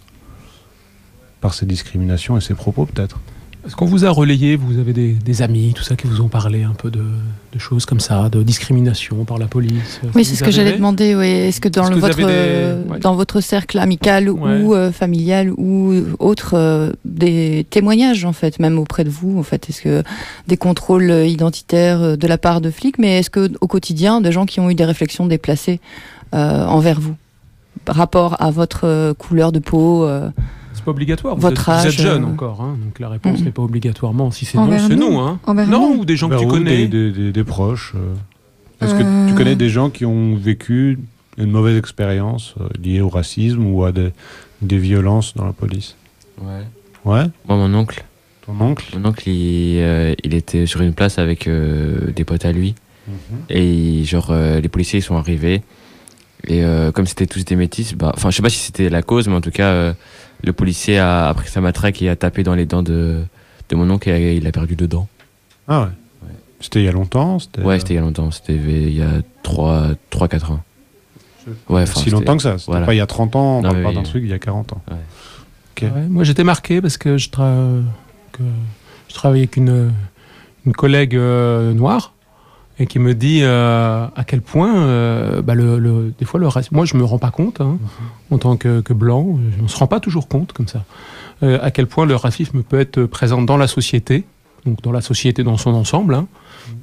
Speaker 1: par ces discriminations et ces propos, peut-être.
Speaker 11: Est-ce qu'on vous a relayé, vous avez des, des amis, tout ça, qui vous ont parlé un peu de, de choses comme ça, de discrimination par la police?
Speaker 7: Oui,
Speaker 11: Vous
Speaker 7: c'est ce que
Speaker 11: avez
Speaker 7: j'allais
Speaker 11: fait
Speaker 7: demander. Oui. Est-ce que dans
Speaker 11: Est-ce
Speaker 7: le,
Speaker 11: que vous
Speaker 7: votre,
Speaker 11: avez des-
Speaker 7: euh,
Speaker 11: ouais.
Speaker 7: dans votre cercle amical
Speaker 11: Ouais.
Speaker 7: ou euh, familial ou autre, euh, des témoignages en fait, même auprès de vous en fait, est-ce que des contrôles euh, identitaires euh, de la part de flics, mais est-ce que au quotidien, des gens qui ont eu des réflexions déplacées euh, envers vous, par rapport à votre euh, couleur de peau euh,
Speaker 11: C'est pas obligatoire. Vous
Speaker 7: Votre
Speaker 11: êtes, vous
Speaker 7: âge,
Speaker 11: êtes jeune
Speaker 7: euh,
Speaker 11: encore, hein, donc la réponse
Speaker 7: Mhm.
Speaker 11: n'est pas obligatoirement. Si c'est non,
Speaker 10: Envers
Speaker 11: c'est
Speaker 10: nous
Speaker 11: non. Hein.
Speaker 10: Envers
Speaker 11: Non,
Speaker 10: nous
Speaker 11: ou des gens que tu
Speaker 1: Vers où,
Speaker 11: connais.
Speaker 1: Des, des- des- des proches. euh. Est-ce que
Speaker 10: Euh.
Speaker 1: tu connais des gens qui ont vécu une mauvaise expérience euh, liée au racisme ou à des, des violences dans la police?
Speaker 12: Ouais.
Speaker 1: Ouais.
Speaker 12: Moi, mon oncle.
Speaker 1: Ton oncle?
Speaker 12: Mon oncle, il, euh, il était sur une place avec euh, des potes à lui. Et il- genre, euh, les policiers ils sont arrivés. Et euh, comme c'était tous des métis, bah, enfin, je sais pas si c'était la cause, mais en tout cas, euh, le policier a, a pris sa matraque et a tapé dans les dents de, de mon oncle et il a perdu deux dents.
Speaker 1: Ah ouais. C'était il y a longtemps? C'était,
Speaker 12: Ouais, c'était il y a longtemps. C'était il y a trois quatre ans. Ouais, enfin,
Speaker 1: si
Speaker 12: c'était-
Speaker 1: longtemps que ça. C'était
Speaker 12: voilà.
Speaker 1: pas il y a trente ans, on
Speaker 12: Non,
Speaker 1: parle pas
Speaker 12: mais-
Speaker 1: d'un truc il y a quarante ans.
Speaker 12: Ouais.
Speaker 1: Ok.
Speaker 11: Ouais, moi, j'étais marqué parce que je, tra- que je travaillais avec une, une collègue euh, noire et qui me dit euh, à quel point, euh, bah, le, le- des fois, le racisme. Moi, je me rends pas compte, hein, en tant que, que blanc, on se rend pas toujours compte comme ça, euh, à quel point le racisme peut être présent dans la société, donc dans la société dans son ensemble, hein,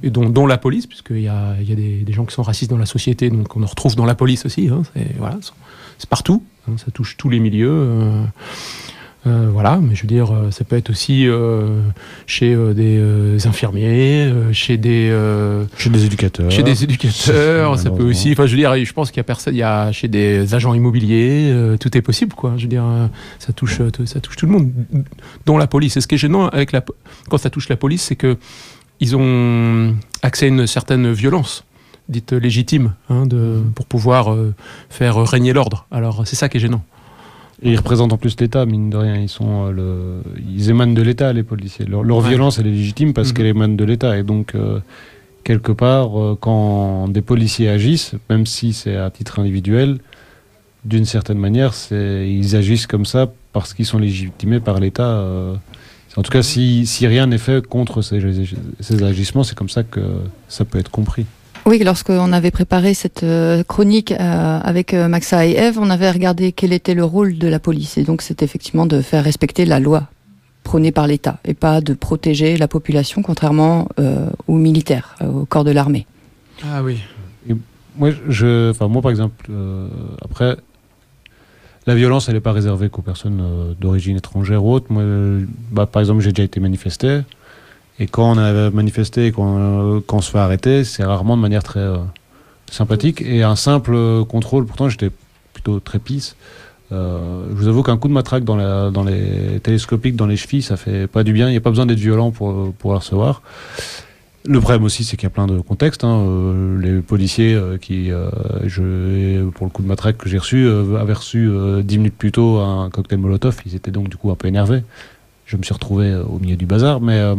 Speaker 11: et dont, dont la police, puisqu'il y a, il y a des, des gens qui sont racistes dans la société, donc on en retrouve dans la police aussi. Hein, c'est, voilà, c'est partout, hein, ça touche tous les milieux. Euh, euh, voilà, mais je veux dire, ça peut être aussi euh, chez euh, des euh, infirmiers, euh, chez des euh,
Speaker 1: chez des éducateurs,
Speaker 11: chez des éducateurs. Ça peut aussi, enfin, je veux dire, je pense qu'il y a personne, il y a chez des agents immobiliers, euh, tout est possible, quoi. Je veux dire, euh, ça touche, ça touche tout le monde, dont la police. Et ce qui est gênant avec la, quand ça touche la police, c'est que ils ont accès à une certaine violence, dite légitime, hein, de, pour pouvoir euh, faire régner l'ordre. Alors c'est ça qui est gênant.
Speaker 1: Et ils représentent en plus l'État, mine de rien. Ils, sont, euh, le... ils émanent de l'État, les policiers. Leur, leur ouais. violence, elle est légitime parce mmh. qu'elle émane de l'État. Et donc, euh, quelque part, euh, quand des policiers agissent, même si c'est à titre individuel, d'une certaine manière, c'est... ils agissent comme ça parce qu'ils sont légitimés par l'État. Euh... En tout cas, si, si rien n'est fait contre ces, ces agissements, c'est comme ça que ça peut être compris.
Speaker 7: Oui, lorsqu'on avait préparé cette euh, chronique euh, avec euh, Maxa et Eve, on avait regardé quel était le rôle de la police. Et donc, c'est effectivement de faire respecter la loi prônée par l'État et pas de protéger la population, contrairement euh, aux militaires, euh, au corps de l'armée.
Speaker 11: Ah oui.
Speaker 1: Et moi, je, enfin, moi, par exemple, euh, après, la violence, elle n'est pas réservée qu'aux personnes euh, d'origine étrangère ou autre. Moi, euh, bah, par exemple, j'ai déjà été manifesté. Et quand on a manifesté et quand, euh, quand on se fait arrêter, c'est rarement de manière très euh, sympathique. Et un simple euh, contrôle, pourtant j'étais plutôt très pisse. Euh, je vous avoue qu'un coup de matraque dans, la, dans les télescopiques, dans les chevilles, ça fait pas du bien. Il n'y a pas besoin d'être violent pour, pour la recevoir. Le problème aussi, c'est qu'il y a plein de contextes. Hein. Euh, les policiers euh, qui, euh, je, pour le coup de matraque que j'ai reçu, euh, avaient reçu euh, dix minutes plus tôt un cocktail Molotov. Ils étaient donc du coup un peu énervés. Je me suis retrouvé euh, au milieu du bazar, mais euh,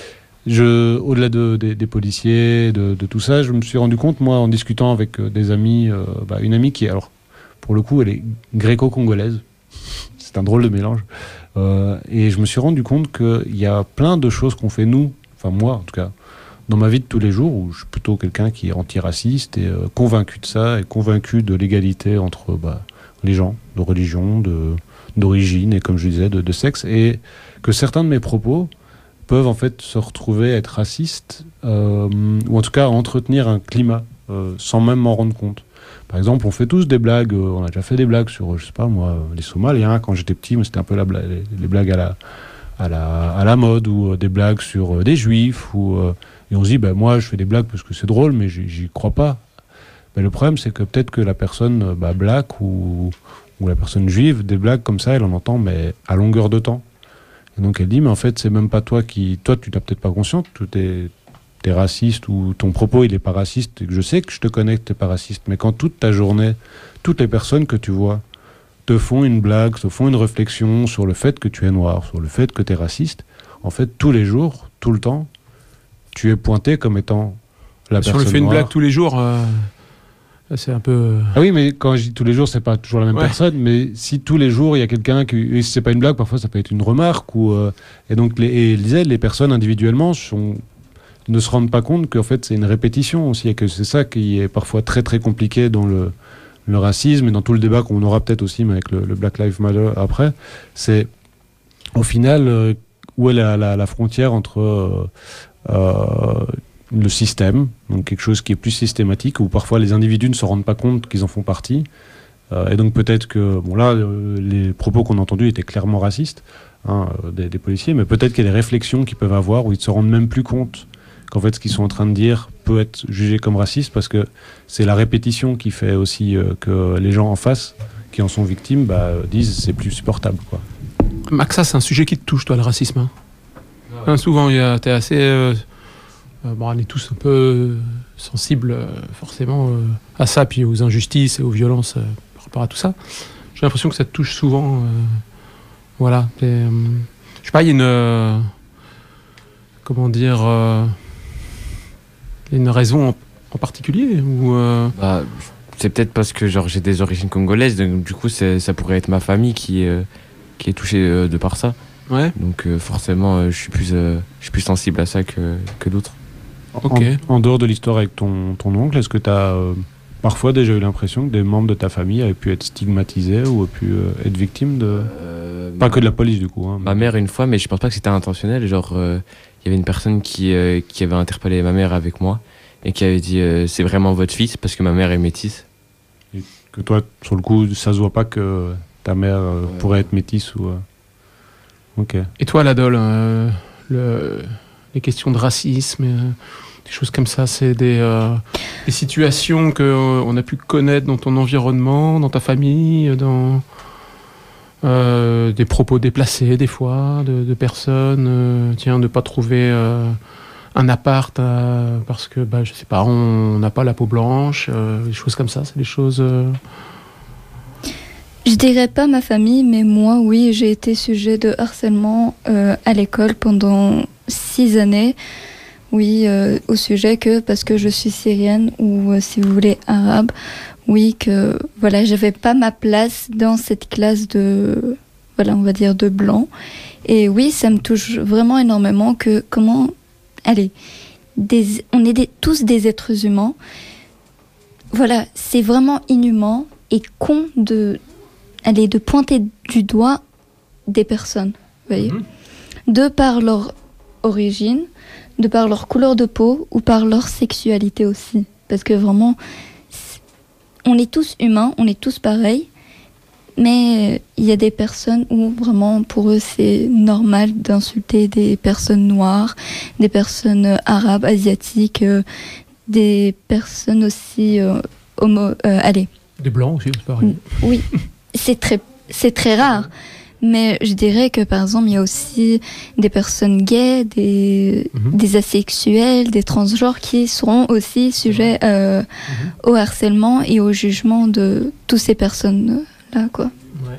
Speaker 1: je, au-delà de, de, des policiers, de, de tout ça, je me suis rendu compte, moi, en discutant avec euh, des amis, euh, bah, une amie qui, alors, pour le coup, elle est gréco-congolaise. C'est un drôle de mélange. Euh, et je me suis rendu compte qu'il y a plein de choses qu'on fait, nous, enfin moi en tout cas, dans ma vie de tous les jours, où je suis plutôt quelqu'un qui est antiraciste et euh, convaincu de ça, et convaincu de l'égalité entre bah, les gens, de religion, de, d'origine, et comme je disais, de, de sexe, et que certains de mes propos peuvent en fait se retrouver être racistes, euh, ou en tout cas entretenir un climat, euh, sans même m'en rendre compte. Par exemple, on fait tous des blagues, euh, on a déjà fait des blagues sur, je sais pas moi, les Somaliens, quand j'étais petit, mais c'était un peu la blague, les, les blagues à la, à la, à la mode, ou euh, des blagues sur euh, des juifs, ou, euh, et on se dit, ben, moi je fais des blagues parce que c'est drôle, mais j'y, j'y crois pas. Ben, le problème, c'est que peut-être que la personne bah, black ou, ou la personne juive, des blagues comme ça, elle en entend, mais à longueur de temps. Et donc elle dit, mais en fait, c'est même pas toi qui... Toi, tu n'as peut-être pas conscience, tu es, t'es raciste, ou ton propos, il n'est pas raciste. Et je sais que je te connais que tu n'es pas raciste, mais quand toute ta journée, toutes les personnes que tu vois te font une blague, te font une réflexion sur le fait que tu es noir, sur le fait que tu es raciste, en fait, tous les jours, tout le temps, tu es pointé comme étant la
Speaker 11: si
Speaker 1: personne noire.
Speaker 11: Si on le fait une blague tous les jours... Euh... C'est un peu...
Speaker 1: Ah oui, mais quand je dis tous les jours, c'est pas toujours la même ouais. personne, mais si tous les jours, il y a quelqu'un qui... Et si c'est pas une blague, parfois ça peut être une remarque, ou... Euh... Et donc, les... et il disait, les personnes individuellement sont... ne se rendent pas compte qu'en fait, c'est une répétition aussi, et que c'est ça qui est parfois très très compliqué dans le, le racisme, et dans tout le débat qu'on aura peut-être aussi, mais avec le, le Black Lives Matter après, c'est, au final, euh, où est la, la, la frontière entre... Euh, euh, le système, donc quelque chose qui est plus systématique, où parfois les individus ne se rendent pas compte qu'ils en font partie. Euh, et donc peut-être que, bon là, euh, les propos qu'on a entendus étaient clairement racistes, hein, des, des policiers, mais peut-être qu'il y a des réflexions qu'ils peuvent avoir où ils ne se rendent même plus compte qu'en fait ce qu'ils sont en train de dire peut être jugé comme raciste, parce que c'est la répétition qui fait aussi euh, que les gens en face, qui en sont victimes, bah, disent c'est plus supportable, quoi.
Speaker 11: Maxa, c'est un sujet qui te touche, toi, le racisme, hein. Ah ouais. Hein, souvent, t'es assez... Euh... Euh, bon, on est tous un peu euh, sensibles euh, forcément euh, à ça, puis aux injustices et aux violences euh, par rapport à tout ça. J'ai l'impression que ça te touche souvent. Euh, voilà. Et, euh, je sais pas, il y a une... Euh, comment dire... Euh, une raison en, en particulier ou euh...
Speaker 12: bah, c'est peut-être parce que genre, j'ai des origines congolaises, donc du coup c'est, ça pourrait être ma famille qui, euh, qui est touchée euh, de par ça.
Speaker 11: Ouais.
Speaker 12: Donc euh, forcément euh, je suis plus, euh, je suis plus sensible à ça que, que d'autres.
Speaker 1: Okay. En, en dehors de l'histoire avec ton, ton oncle, est-ce que tu as euh, parfois déjà eu l'impression que des membres de ta famille avaient pu être stigmatisés ou pu euh, être victimes de... Euh, pas que de la police du coup. Hein,
Speaker 12: ma
Speaker 1: mais...
Speaker 12: mère une fois, mais je pense pas que c'était intentionnel. Genre, il euh, il y avait une personne qui, euh, qui avait interpellé ma mère avec moi et qui avait dit euh, c'est vraiment votre fils parce que ma mère est métisse.
Speaker 1: Et que toi, sur le coup, ça se voit pas que ta mère euh, ouais. pourrait être métisse ou. Euh... Ok.
Speaker 11: Et toi, Ladol, euh, le, les questions de racisme, euh, des choses comme ça, c'est des, euh, des situations que euh, on a pu connaître dans ton environnement, dans ta famille, dans euh, des propos déplacés des fois de, de personnes, euh, tiens, de pas trouver euh, un appart euh, parce que, bah, je sais pas, on n'a pas la peau blanche, euh, des choses comme ça, c'est des choses. Euh...
Speaker 3: Je dirais pas ma famille, mais moi, oui, j'ai été sujet de harcèlement euh, à l'école pendant six années. Oui, euh, au sujet que parce que je suis syrienne ou euh, si vous voulez arabe, oui que voilà, j'avais pas ma place dans cette classe de voilà, on va dire de blanc. Et oui, ça me touche vraiment énormément que comment, allez, des, on est des, tous des êtres humains. Voilà, c'est vraiment inhumain et con de Allez, de pointer du doigt des personnes, vous voyez, mmh. de par leur origine, de par leur couleur de peau ou par leur sexualité aussi. Parce que vraiment, on est tous humains, on est tous pareils, mais il y a des personnes où vraiment pour eux c'est normal d'insulter des personnes noires, des personnes arabes, asiatiques, euh, des personnes aussi euh, homo... Euh, allez.
Speaker 11: Des blancs aussi, c'est pareil.
Speaker 3: Oui. C'est très, c'est très rare, mais je dirais que par exemple il y a aussi des personnes gays, des, mmh. des asexuels, des transgenres qui seront aussi sujets euh, mmh. au harcèlement et au jugement de toutes ces personnes-là, quoi.
Speaker 11: Ouais.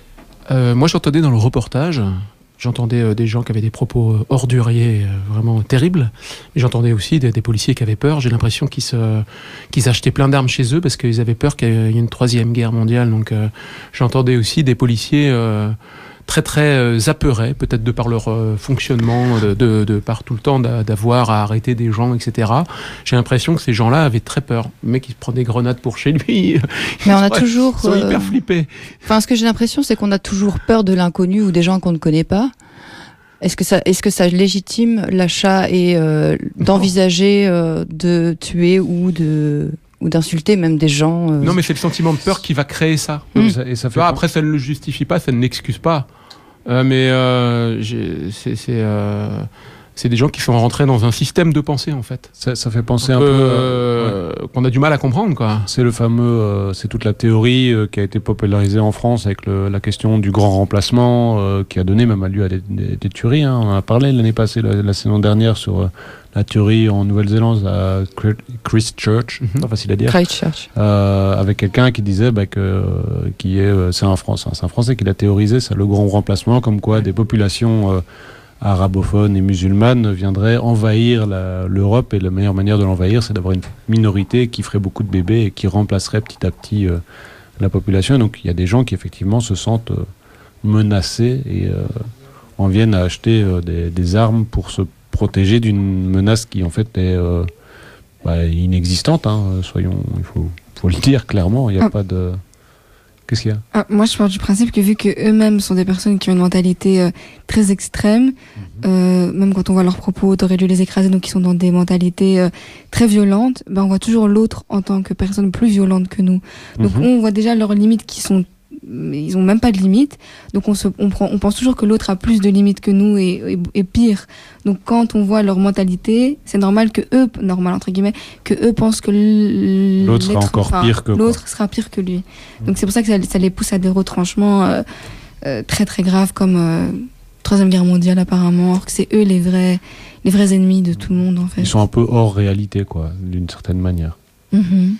Speaker 11: Euh, moi j'entendais dans le reportage, j'entendais euh, des gens qui avaient des propos euh, orduriers euh, vraiment terribles, mais j'entendais aussi des, des policiers qui avaient peur. J'ai l'impression qu'ils, se, qu'ils achetaient plein d'armes chez eux parce qu'ils avaient peur qu'il y ait une troisième guerre mondiale. Donc euh, j'entendais aussi des policiers euh, très très euh, apeurés, peut-être de par leur euh, fonctionnement, de, de, de par tout le temps d'avoir à arrêter des gens, et cetera. J'ai l'impression que ces gens-là avaient très peur. Le mec, il se prend des grenades pour chez lui.
Speaker 7: Mais on a toujours...
Speaker 11: Ils sont euh... hyper flippés.
Speaker 7: Enfin, ce que j'ai l'impression, c'est qu'on a toujours peur de l'inconnu ou des gens qu'on ne connaît pas. Est-ce que ça, est-ce que ça légitime l'achat et euh, d'envisager euh, de tuer ou de... ou d'insulter même des gens euh...
Speaker 11: Non, mais c'est le sentiment de peur qui va créer ça.
Speaker 7: Mmh.
Speaker 11: Et ça, et ça fait après, ça ne le justifie pas, ça ne l'excuse pas. Euh, mais euh, j'ai, c'est, c'est, euh, c'est des gens qui sont rentrés dans un système de pensée, en fait.
Speaker 1: Ça, ça fait penser un,
Speaker 11: un
Speaker 1: peu...
Speaker 11: peu euh, ouais. qu'on a du mal à comprendre, quoi.
Speaker 1: C'est le fameux... Euh, c'est toute la théorie euh, qui a été popularisée en France avec le, la question du grand remplacement, euh, qui a donné même lieu à des, des, des tueries. Hein. On en a parlé l'année passée, la, la saison dernière, sur... Euh, la tuerie en Nouvelle-Zélande à Christchurch, mm-hmm. pas facile à dire,
Speaker 7: Christchurch.
Speaker 1: Euh, avec quelqu'un qui disait bah, que qui est, c'est un Français, c'est un Français qui l'a théorisé, c'est le grand remplacement, comme quoi des populations euh, arabophones et musulmanes viendraient envahir la, l'Europe, et la meilleure manière de l'envahir, c'est d'avoir une minorité qui ferait beaucoup de bébés et qui remplacerait petit à petit euh, la population. Et donc il y a des gens qui effectivement se sentent euh, menacés et euh, en viennent à acheter euh, des, des armes pour se protéger d'une menace qui en fait est euh, bah, inexistante, hein, soyons, il faut, faut le dire clairement, il n'y a ah. pas de... Qu'est-ce qu'il y a
Speaker 10: ah, Moi je pars du principe que vu qu'eux-mêmes sont des personnes qui ont une mentalité euh, très extrême, mm-hmm. euh, même quand on voit leurs propos t'aurais dû les écraser, donc ils sont dans des mentalités euh, très violentes, ben, on voit toujours l'autre en tant que personne plus violente que nous. Donc mm-hmm. on voit déjà leurs limites qui sont... ils ont même pas de limites, donc on, se, on, prend, on pense toujours que l'autre a plus de limites que nous et, et, et pire. Donc quand on voit leur mentalité, c'est normal que eux, normal entre guillemets, que eux pensent que l-
Speaker 1: l'autre sera encore enfin, pire que
Speaker 10: l'autre
Speaker 1: quoi.
Speaker 10: sera pire que lui. Mmh. Donc c'est pour ça que ça, ça les pousse à des retranchements euh, euh, très très graves comme euh, Troisième Guerre mondiale apparemment, alors que c'est eux les vrais, les vrais ennemis de tout le monde en fait.
Speaker 1: Ils sont un peu hors réalité quoi, d'une certaine manière.
Speaker 10: Mmh.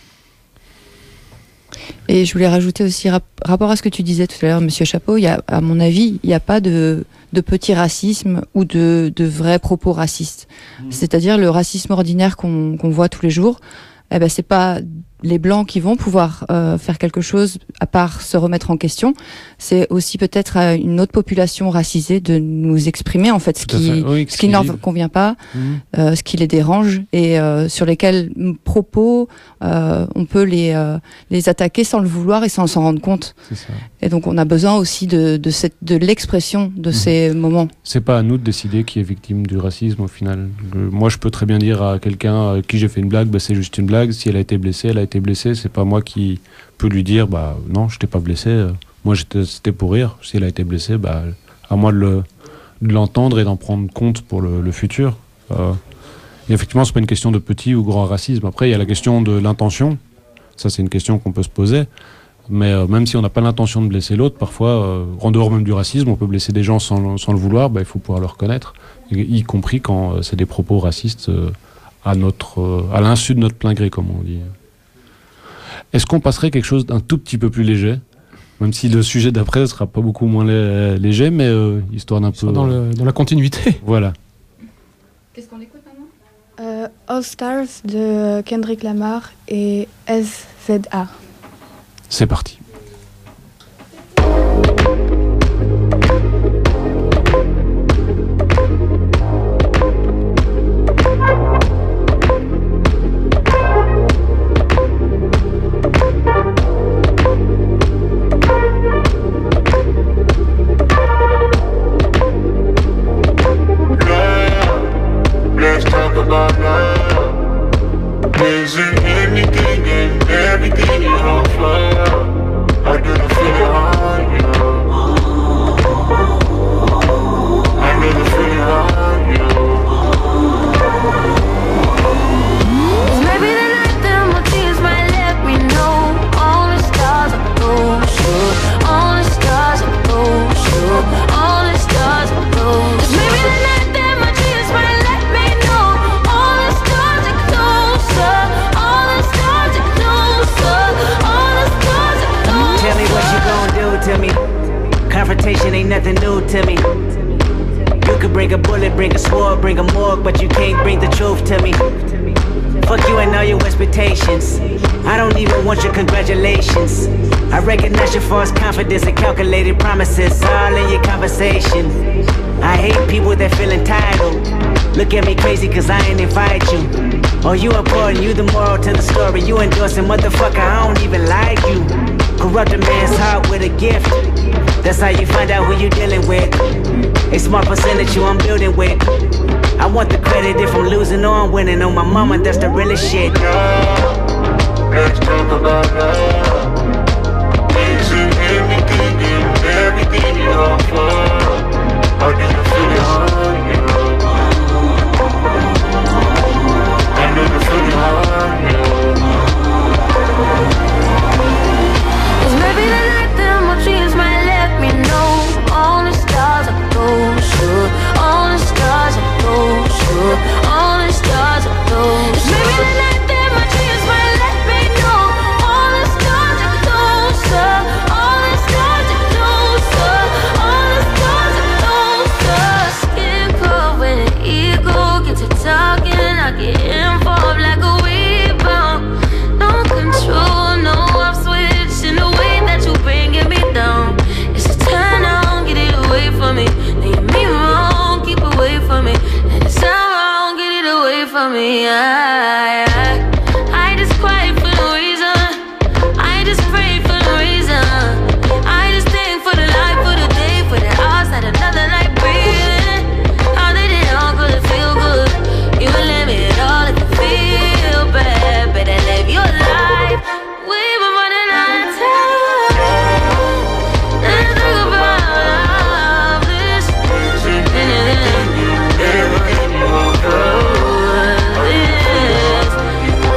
Speaker 7: Et je voulais rajouter aussi, rap- rapport à ce que tu disais tout à l'heure, Monsieur Chapeau, il y a, à mon avis, il n'y a pas de, de petit racisme ou de, de vrais propos racistes. Mmh. C'est-à-dire le racisme ordinaire qu'on, qu'on voit tous les jours, eh ben, c'est pas les Blancs qui vont pouvoir euh, faire quelque chose à part se remettre en question, c'est aussi peut-être à une autre population racisée de nous exprimer en fait ce
Speaker 1: Tout à
Speaker 7: qui,
Speaker 1: fait. Oui,
Speaker 7: ce qui ne leur
Speaker 1: exclusive.
Speaker 7: convient pas,
Speaker 1: Mhm.
Speaker 7: euh, ce qui les dérange et euh, sur lesquels m- propos euh, on peut les, euh, les attaquer sans le vouloir et sans s'en rendre compte.
Speaker 1: C'est ça.
Speaker 7: Et donc on a besoin aussi de, de, cette, de l'expression de
Speaker 1: Mhm.
Speaker 7: ces moments.
Speaker 1: C'est pas à nous de décider qui est victime du racisme au final. Euh, moi, je peux très bien dire à quelqu'un à qui j'ai fait une blague, bah, c'est juste une blague. Si elle a été blessée, elle a été blessée. C'est pas moi qui peux lui dire, bah non, je t'ai pas blessé. Euh, Moi, j'étais- c'était pour rire. Si elle a été blessée, bah à moi de, le, de l'entendre et d'en prendre compte pour le, le futur. Euh, et effectivement, c'est pas une question de petit ou grand racisme. Après, il y a la question de l'intention. Ça, c'est une question qu'on peut se poser. Mais euh, même si on n'a pas l'intention de blesser l'autre, parfois, euh, en dehors même du racisme, on peut blesser des gens sans, sans le vouloir, bah, il faut pouvoir le reconnaître, y, y compris quand euh, c'est des propos racistes euh, à, notre, euh, à l'insu de notre plein gré, comme on dit. Est-ce qu'on passerait quelque chose d'un tout petit peu plus léger, même si le sujet d'après ne sera pas beaucoup moins lé- léger, mais euh, histoire d'un peu...
Speaker 11: Dans, le, dans la continuité.
Speaker 1: Voilà.
Speaker 13: Qu'est-ce qu'on écoute maintenant euh, All Stars de Kendrick Lamar et S Z A.
Speaker 1: C'est parti.
Speaker 14: Let's talk about love. Is it anything and everything you don't fly? I didn't feel it on you. I didn't feel it on you.
Speaker 21: Maybe the night that my tears might let me know. All the stars are close, sure. All the stars are close, sure. All the stars are close. Maybe the night that my tears might let me know. All the stars are closer. All the stars are closer. All the stars are closer.
Speaker 22: Tell me what you gon' do to me. Confrontation ain't nothing new to me. You could bring a bullet, bring a sword, bring a morgue, but you can't bring the truth to me. Fuck you and all your expectations. I don't even want your congratulations. I recognize your false confidence and calculated promises all in your conversation. I hate people that feel entitled. Look at me crazy cause I ain't invite you. Oh, you important, you the moral to the story. You endorsing, motherfucker, I don't even like you. Corrupt a man's heart with a gift. That's how you find out who you dealing with. A small percentage you I'm building with. I want the credit if I'm losing or I'm winning. On my mama, that's the realest shit.
Speaker 14: Let's talk about love. Is it anything and everything you offer? I didn't feel it on you. I didn't feel it on you.
Speaker 21: Cause maybe the night that my dreams might let me know. All the stars are closer. All the stars are closer. All the stars are closer. Maybe the night that my dreams might let me know. All the stars are closer. All the stars are closer. All the stars are closer. Skin cold when the ego gets to talking. I get involved like a rebound. No control, no off switch in the way that you bringing me down. It's a turn on, get it away from me. Leave me wrong, keep away from me. And it's not wrong, get it away from me. I, I, I just quiet for no reason. I just pray for no reason. I just think for the life, for the day, for the hours that another night breathing. How did it all go to feel good? You will let me at all if you feel bad. Better live your life. We've been running out of time. Let's talk about love. This anything, everything you want. This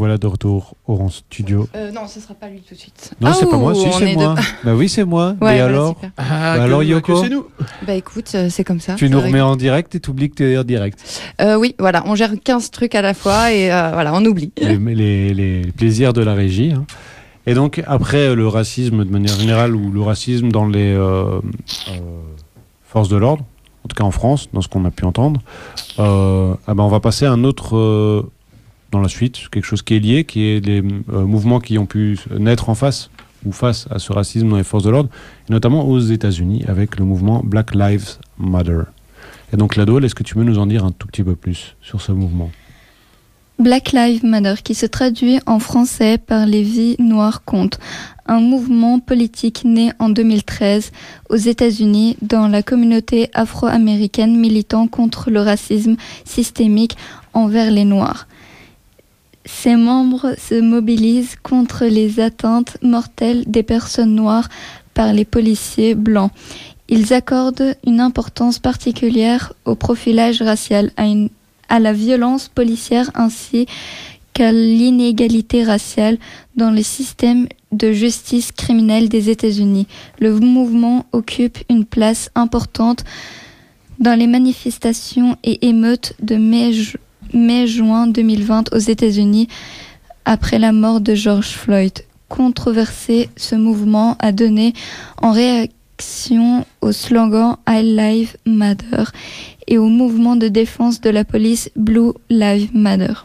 Speaker 1: voilà de retour en studio.
Speaker 7: Euh, non, ce sera pas lui tout de suite.
Speaker 1: Non,
Speaker 7: Ah,
Speaker 1: c'est pas moi,
Speaker 7: ouh,
Speaker 1: si,
Speaker 7: on
Speaker 1: c'est
Speaker 7: est
Speaker 1: moi.
Speaker 7: deux.
Speaker 1: Bah oui, c'est moi.
Speaker 7: Ouais,
Speaker 1: Et
Speaker 7: voilà,
Speaker 1: alors
Speaker 7: super.
Speaker 1: Bah
Speaker 11: Ah,
Speaker 1: alors,
Speaker 11: que-
Speaker 1: Yoko
Speaker 11: que c'est nous.
Speaker 7: Bah écoute, euh, c'est comme ça.
Speaker 1: Tu
Speaker 7: ça
Speaker 1: nous
Speaker 7: arrive.
Speaker 1: remets en direct et t'oublies que t'es en direct.
Speaker 7: Euh, oui, voilà, on gère quinze trucs à la fois et euh, voilà, on oublie.
Speaker 1: les, les- les plaisirs de la régie. hein. Et donc, après euh, le racisme de manière générale, ou le racisme dans les euh, euh, forces de l'ordre, en tout cas en France, dans ce qu'on a pu entendre, euh, ah ben on va passer à un autre, euh, dans la suite, quelque chose qui est lié, qui est les euh, mouvements qui ont pu naître en face, ou face à ce racisme dans les forces de l'ordre, et notamment aux États-Unis, avec le mouvement Black Lives Matter. Et donc, Ladoual, est-ce que tu peux nous en dire un tout petit peu plus sur ce mouvement ?
Speaker 3: Black Lives Matter, qui se traduit en français par Les vies noires comptent, un mouvement politique né en deux mille treize aux États-Unis dans la communauté afro-américaine militant contre le racisme systémique envers les Noirs. Ses membres se mobilisent contre les atteintes mortelles des personnes noires par les policiers blancs. Ils accordent une importance particulière au profilage racial, à une à la violence policière ainsi qu'à l'inégalité raciale dans le système de justice criminelle des États-Unis. Le mouvement occupe une place importante dans les manifestations et émeutes de mai-juin deux mille vingt aux États-Unis après la mort de George Floyd. Controversé, ce mouvement a donné en réaction au slogan I Lives Matter et au mouvement de défense de la police Blue Lives Matter.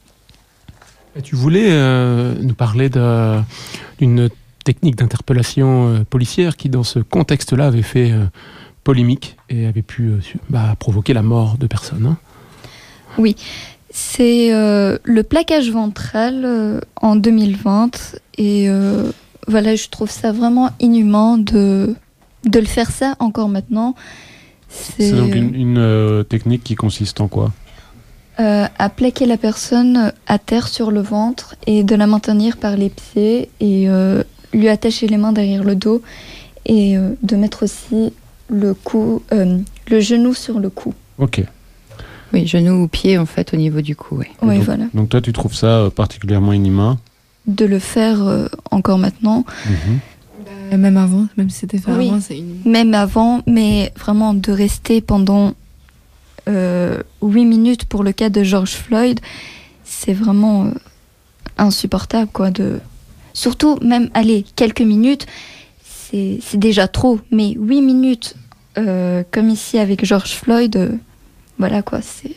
Speaker 11: Et tu voulais euh, nous parler de- d'une technique d'interpellation euh, policière qui, dans ce contexte-là, avait fait euh, polémique et avait pu euh, su- bah, provoquer la mort de personnes. hein.
Speaker 3: Oui, c'est euh, le plaquage ventral euh, en deux mille vingt et euh, voilà, je trouve ça vraiment inhumain de, de le faire ça encore maintenant.
Speaker 1: C'est donc une, une, euh, technique qui consiste en quoi ?
Speaker 3: euh, à plaquer la personne à terre sur le ventre et de la maintenir par les pieds et euh, lui attacher les mains derrière le dos et euh, de mettre aussi le cou, euh, le genou sur le cou.
Speaker 1: Ok.
Speaker 7: Oui, genou ou pied en fait au niveau du cou, oui.
Speaker 3: Oui,
Speaker 1: donc,
Speaker 3: voilà.
Speaker 1: donc toi, tu trouves ça euh, particulièrement inhumain ?
Speaker 3: De le faire euh, encore maintenant.
Speaker 1: Mhm.
Speaker 10: Euh, Même avant, même si c'était fait
Speaker 3: Oui,
Speaker 10: avant, c'est une...
Speaker 3: même avant, mais vraiment de rester pendant euh, huit minutes pour le cas de George Floyd, c'est vraiment euh, insupportable, quoi. De... Surtout, même, allez, quelques minutes, c'est c'est déjà trop, mais huit minutes, euh, comme ici avec George Floyd, euh, voilà, quoi, c'est...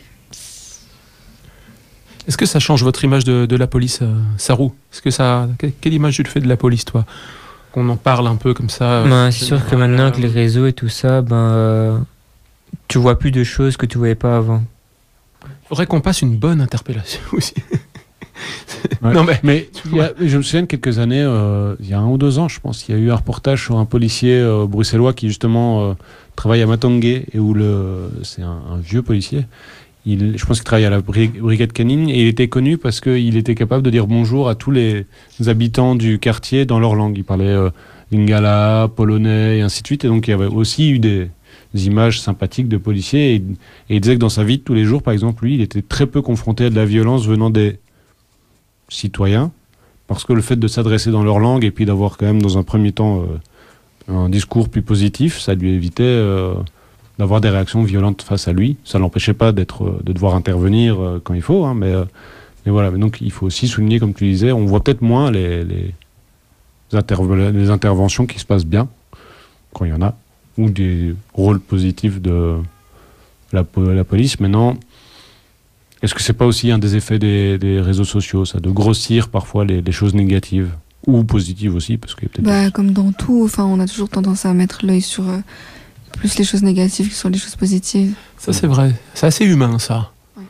Speaker 11: Est-ce que ça change votre image de, de la police, euh, Sarou Est-ce que ça, que- quelle image tu te fais de la police, toi Qu'on en parle un peu comme ça. euh,
Speaker 6: Ben, c'est sûr que
Speaker 11: général,
Speaker 6: maintenant
Speaker 11: euh,
Speaker 6: avec les réseaux et tout ça, ben, euh, tu vois plus de choses que tu voyais pas avant.
Speaker 11: faudrait qu'on passe une bonne interpellation aussi.
Speaker 1: Ouais.
Speaker 11: Non, mais-
Speaker 1: il y a- je me souviens de quelques années, euh, il y a un ou deux ans, je pense, il y a eu un reportage sur un policier euh, bruxellois qui justement euh, travaille à Matongué et où le, c'est un, un vieux policier. Il, je pense qu'il travaille à la bri- brigade canine et il était connu parce qu'il était capable de dire bonjour à tous les habitants du quartier dans leur langue. Il parlait euh, lingala, polonais et ainsi de suite. Et donc il y avait aussi eu des, des images sympathiques de policiers. Et, et il disait que dans sa vie de tous les jours, par exemple, lui, il était très peu confronté à de la violence venant des citoyens, parce que le fait de s'adresser dans leur langue et puis d'avoir quand même dans un premier temps euh, un discours plus positif, ça lui évitait euh, d'avoir des réactions violentes face à lui. Ça l'empêchait pas d'être, euh, de devoir intervenir euh, quand il faut, hein, mais, euh, mais voilà. Mais donc il faut aussi souligner, comme tu disais, on voit peut-être moins les, les, interve- les interventions qui se passent bien, quand il y en a, ou des rôles positifs de la, po- la police. Maintenant, est-ce que c'est pas aussi un des effets des, des réseaux sociaux, ça, de grossir parfois les, les choses négatives ou positives aussi, parce qu'il y a peut-être
Speaker 10: Bah, comme dans tout, enfin, on a toujours tendance à mettre l'œil sur euh, plus les choses négatives que sur les choses positives.
Speaker 11: Ça, c'est vrai. C'est assez humain, ça.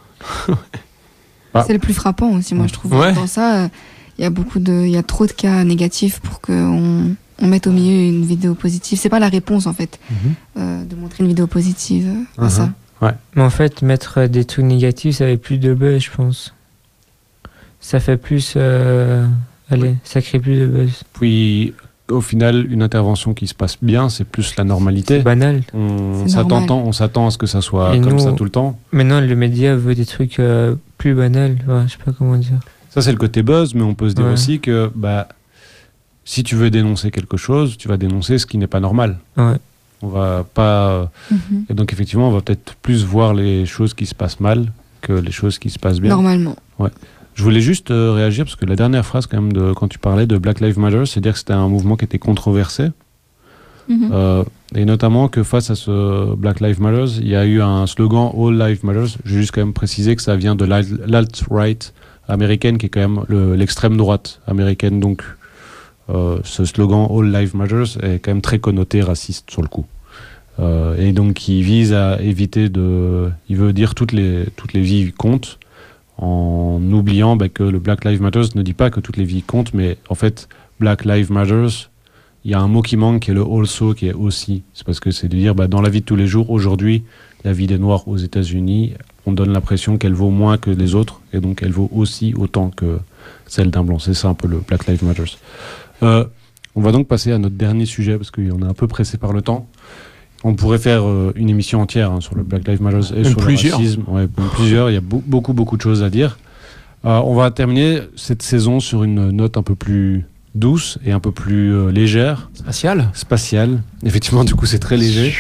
Speaker 1: Ah.
Speaker 10: C'est le plus frappant aussi, moi, je trouve.
Speaker 11: Ouais.
Speaker 10: Dans ça, il y a beaucoup de, il y a trop de cas négatifs pour qu'on on mette au milieu une vidéo positive. C'est pas la réponse, en fait,
Speaker 1: Mhm.
Speaker 10: euh, de montrer une vidéo positive euh, à
Speaker 1: Uh-huh.
Speaker 10: ça.
Speaker 1: Ouais.
Speaker 6: Mais en fait, mettre euh, des trucs négatifs, ça fait plus de buzz, je pense. Ça fait plus... euh, Allez, ça crée plus de buzz.
Speaker 1: Puis, au final, une intervention qui se passe bien, c'est plus la normalité.
Speaker 6: C'est banal.
Speaker 1: On
Speaker 6: C'est
Speaker 1: s'attend,
Speaker 6: normal.
Speaker 1: on s'attend à ce que ça soit
Speaker 6: Et
Speaker 1: comme
Speaker 6: nous,
Speaker 1: ça tout le temps.
Speaker 6: Maintenant, le média veut des trucs euh, plus banals. Ouais, je sais pas comment dire.
Speaker 1: Ça, c'est le côté buzz, mais on peut se dire
Speaker 6: Ouais.
Speaker 1: aussi que bah, si tu veux dénoncer quelque chose, tu vas dénoncer ce qui n'est pas normal.
Speaker 6: Ouais.
Speaker 1: On va pas.
Speaker 10: Mhm.
Speaker 1: Et donc, effectivement, on va peut-être plus voir les choses qui se passent mal que les choses qui se passent bien.
Speaker 10: Normalement.
Speaker 1: Ouais. Je voulais juste euh, réagir parce que la dernière phrase, quand même, de, quand tu parlais de Black Lives Matter, c'est dire que c'était un mouvement qui était controversé.
Speaker 3: Mhm.
Speaker 1: Euh, et notamment que face à ce Black Lives Matter, il y a eu un slogan All Lives Matter. Je vais juste quand même préciser que ça vient de l'alt- l'alt-right américaine, qui est quand même le- l'extrême droite américaine. Donc, euh, ce slogan All Lives Matter est quand même très connoté raciste sur le coup. Euh, et donc, il vise à éviter de. Il veut dire toutes les, toutes les vies comptent, en oubliant bah, que le Black Lives Matter ne dit pas que toutes les vies comptent, mais en fait, Black Lives Matter, il y a un mot qui manque qui est le also, qui est aussi. C'est parce que c'est de dire, bah, dans la vie de tous les jours, aujourd'hui, la vie des Noirs aux États-Unis, on donne l'impression qu'elle vaut moins que les autres, et donc elle vaut aussi autant que celle d'un blanc. C'est ça un peu le Black Lives Matter. Euh, on va donc passer à notre dernier sujet, parce qu'on est un peu pressé par le temps. On pourrait faire euh, une émission entière hein, sur le Black Lives Matter et
Speaker 11: Même
Speaker 1: sur
Speaker 11: plusieurs.
Speaker 1: le racisme. Ouais, même plusieurs. Il y a beau- beaucoup, beaucoup de choses à dire. Euh, on va terminer cette saison sur une note un peu plus douce et un peu plus euh, légère.
Speaker 11: Spatiale.
Speaker 1: Spatiale. Effectivement, du coup, c'est très léger.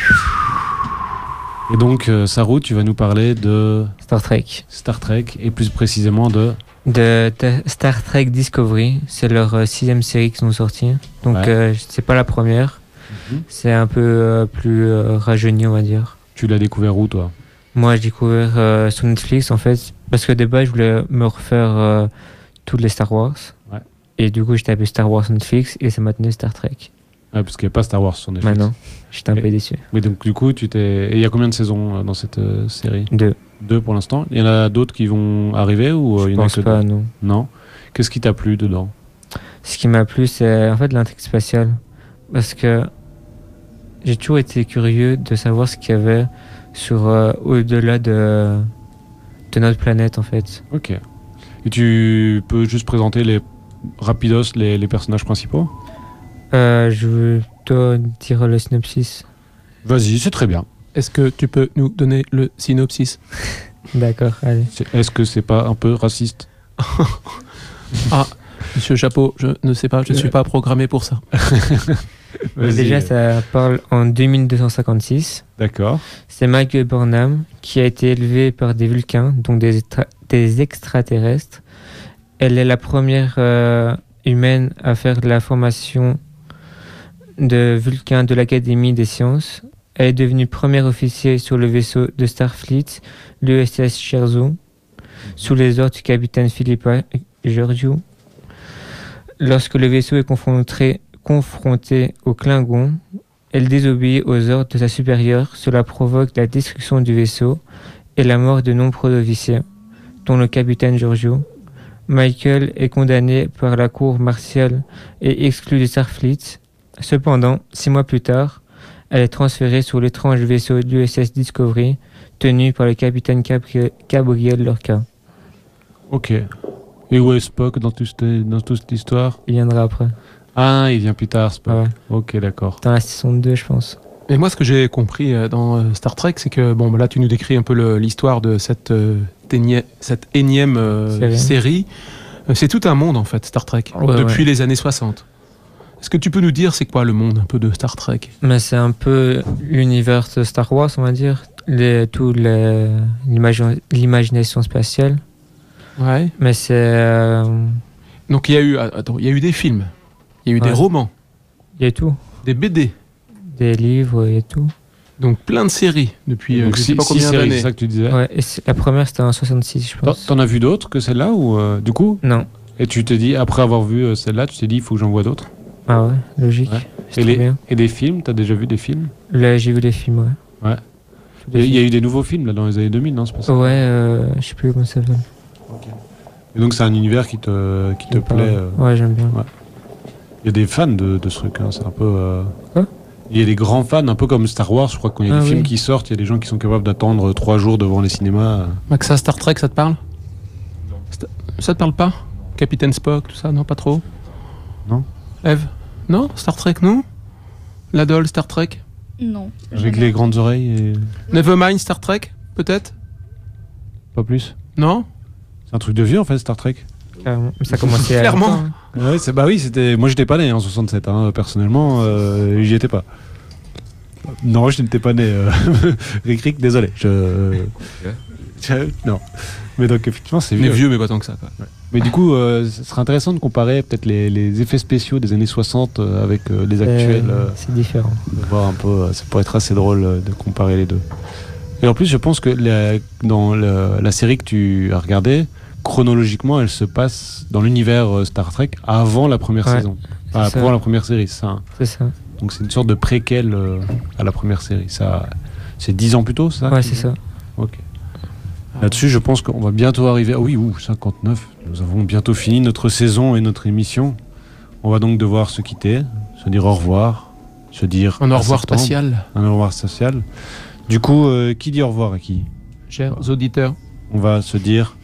Speaker 1: Et donc, euh, Sarou, tu vas nous parler de
Speaker 6: Star Trek.
Speaker 1: Star Trek et plus précisément de.
Speaker 6: De, de Star Trek Discovery, c'est leur euh, sixième série qu'ils ont sorti. Donc
Speaker 1: Ouais.
Speaker 6: euh, c'est pas la première.
Speaker 1: Mhm.
Speaker 6: C'est un peu euh, plus euh, rajeuni, on va dire.
Speaker 1: Tu l'as découvert où, toi?
Speaker 6: Moi, j'ai découvert euh, sur Netflix, en fait, parce que de base, je voulais me refaire euh, toutes les Star Wars.
Speaker 1: Ouais.
Speaker 6: Et du coup, j'ai tapé Star Wars sur Netflix et ça m'a tenu Star Trek.
Speaker 1: Ah, parce qu'il n'y a pas Star Wars sur Netflix.
Speaker 6: Maintenant, j'étais un peu déçu.
Speaker 1: Mais donc, du coup, tu t'es. Et il y a combien de saisons euh, dans cette euh, série?
Speaker 6: Deux.
Speaker 1: Deux pour l'instant. Il y en a d'autres qui vont arriver ou euh, il y
Speaker 6: Je
Speaker 1: en a
Speaker 6: pense
Speaker 1: que
Speaker 6: pas,
Speaker 1: deux
Speaker 6: non.
Speaker 1: Non. Qu'est-ce qui t'a plu dedans?
Speaker 6: Ce qui m'a plu, c'est en fait l'intrigue spatiale. Parce que j'ai toujours été curieux de savoir ce qu'il y avait sur euh, au-delà de, de notre planète, en fait.
Speaker 1: Ok. Et tu peux juste présenter les rapidos les, les personnages principaux?
Speaker 6: Euh, je veux te dire le synopsis.
Speaker 1: Vas-y, c'est très bien.
Speaker 11: Est-ce que tu peux nous donner le synopsis?
Speaker 6: D'accord, allez.
Speaker 1: C'est- Est-ce que c'est pas un peu raciste?
Speaker 11: Ah, monsieur Chapeau, je ne sais pas, je ne suis pas programmé pour ça.
Speaker 1: Vas-y.
Speaker 6: Déjà, ça parle en deux mille deux cent cinquante-six.
Speaker 1: D'accord.
Speaker 6: C'est Michael Burnham qui a été élevé par des Vulcains, donc des, extra- des extraterrestres. Elle est la première euh, humaine à faire de la formation de Vulcain de l'Académie des sciences. Elle est devenue premier officier sur le vaisseau de Starfleet, l'U S S Cherzo, sous les ordres du capitaine Philippa Georgiou. Lorsque le vaisseau est confronté, confronté aux Klingons, elle désobéit aux ordres de sa supérieure. Cela provoque la destruction du vaisseau et la mort de nombreux officiers, dont le capitaine Georgiou. Michael est condamné par la cour martiale et exclu de Starfleet. Cependant, six mois plus tard, elle est transférée sur l'étrange vaisseau de l'U S S Discovery, tenu par le capitaine Cabri- Gabriel Lorca.
Speaker 1: Ok. Et où est Spock dans, tout ce- dans toute cette histoire?
Speaker 6: Il viendra après.
Speaker 1: Ah, il vient plus tard, Spock.
Speaker 6: Ouais.
Speaker 1: Ok, d'accord.
Speaker 6: Dans la saison deux, je pense.
Speaker 11: Et moi, ce que j'ai compris euh, dans euh, Star Trek, c'est que, bon, bah, là, tu nous décris un peu le- l'histoire de cette, euh, ténie- cette énième euh,
Speaker 6: Série.
Speaker 11: série. Euh, c'est tout un monde, en fait, Star Trek,
Speaker 6: Ouais,
Speaker 11: depuis
Speaker 6: ouais.
Speaker 11: les années soixante. Est-ce que tu peux nous dire c'est quoi le monde un peu de Star Trek?
Speaker 6: Mais c'est un peu l'univers de Star Wars, on va dire. Les, tout les- l'imagi- l'imagination spatiale.
Speaker 11: Ouais.
Speaker 6: Mais c'est... euh,
Speaker 11: Donc, il y a eu, attends, il y a eu des films, il y a eu des
Speaker 6: Ouais.
Speaker 11: romans,
Speaker 6: Il y a tout.
Speaker 11: des B D,
Speaker 6: Des livres et tout.
Speaker 11: donc plein de séries depuis euh,
Speaker 1: Donc,
Speaker 11: je sais
Speaker 1: six-
Speaker 11: pas
Speaker 1: six
Speaker 11: combien
Speaker 1: séries,
Speaker 11: d'années.
Speaker 1: c'est ça que tu disais?
Speaker 6: Ouais, et c'est- la première, c'était en soixante-six, je
Speaker 1: T'en
Speaker 6: pense.
Speaker 1: t'en as vu d'autres que celle-là ou euh, du coup?
Speaker 6: Non.
Speaker 1: Et tu t'es dit, après avoir vu euh, celle-là, tu t'es dit, il faut que j'en voie d'autres?
Speaker 6: Ah ouais, logique.
Speaker 1: Ouais.
Speaker 6: C'est
Speaker 1: Et,
Speaker 6: trop
Speaker 1: les,
Speaker 6: bien.
Speaker 1: et des films, t'as déjà vu des films?
Speaker 6: Là, j'ai vu les films, ouais.
Speaker 1: Ouais.
Speaker 6: Tous les
Speaker 1: Il y, a- il y a
Speaker 6: films.
Speaker 1: eu des nouveaux films là dans les années deux mille, non? C'est pas ça?
Speaker 6: Ouais, euh, je sais plus comment ça s'appelle.
Speaker 1: Et donc c'est un univers qui te, qui te
Speaker 6: J'aime pas.
Speaker 1: plaît. euh,
Speaker 6: Ouais, j'aime bien.
Speaker 1: ouais. Il y a des fans de, de ce truc, hein, c'est un peu. euh,
Speaker 6: Quoi?
Speaker 1: Il y a des grands fans, un peu comme Star Wars, je crois que quand il y a
Speaker 6: Ah
Speaker 1: des films
Speaker 6: oui.
Speaker 1: qui sortent, il y a des gens qui sont capables d'attendre trois jours devant les cinémas. euh.
Speaker 11: Maxa, Star Trek, ça te parle? Sta- Ça te parle pas? Capitaine Spock, tout ça, non, pas trop?
Speaker 1: Non.
Speaker 11: Eve? Non? Star Trek, non? L'Adol, Star Trek?
Speaker 3: Non.
Speaker 1: Avec
Speaker 3: jamais.
Speaker 1: les grandes oreilles et
Speaker 11: Nevermind, Star Trek, peut-être?
Speaker 1: pas plus.
Speaker 11: Non?
Speaker 1: C'est un truc de vieux en fait, Star Trek.
Speaker 6: Carrément. Ça commençait à
Speaker 11: Clairement.
Speaker 6: longtemps, hein.
Speaker 1: Ouais, c'est, bah oui, c'était. Moi, j'étais pas né en soixante-sept, hein, personnellement, euh, j'y étais pas. Non, je n'étais pas né. Euh... Rick Rick, désolé. Je... je... Non. Mais donc, effectivement, c'est
Speaker 11: Mais
Speaker 1: vieux.
Speaker 11: vieux, mais pas tant que ça. Quoi.
Speaker 1: Ouais. Mais du coup, euh, ce serait intéressant de comparer peut-être les, les effets spéciaux des années soixante euh, avec euh, les actuels.
Speaker 6: Euh,
Speaker 1: euh,
Speaker 6: c'est différent.
Speaker 1: de voir un peu, euh, ça pourrait être assez drôle euh, de comparer les deux. Et en plus, je pense que la, dans le- la série que tu as regardée, chronologiquement, elle se passe dans l'univers euh, Star Trek avant la première
Speaker 6: Ouais,
Speaker 1: saison.
Speaker 6: c'est
Speaker 1: Enfin,
Speaker 6: ça.
Speaker 1: avant la première série, c'est ça. hein.
Speaker 6: C'est ça.
Speaker 1: Donc c'est une sorte de préquel euh, à la première série. Ça, c'est dix ans plus tôt, ça
Speaker 6: Ouais,
Speaker 1: tu
Speaker 6: c'est
Speaker 1: dis
Speaker 6: ça.
Speaker 1: Ok. Là-dessus, je pense qu'on va bientôt arriver. Ah oui, ouh, cinquante-neuf. Nous avons bientôt fini notre saison et notre émission. On va donc devoir se quitter, se dire au revoir, se dire
Speaker 11: Un au
Speaker 1: à
Speaker 11: revoir
Speaker 1: septembre.
Speaker 11: spatial.
Speaker 1: Un au revoir spatial. Du coup, euh, qui dit au revoir à qui?
Speaker 11: Chers auditeurs.
Speaker 1: On va se dire.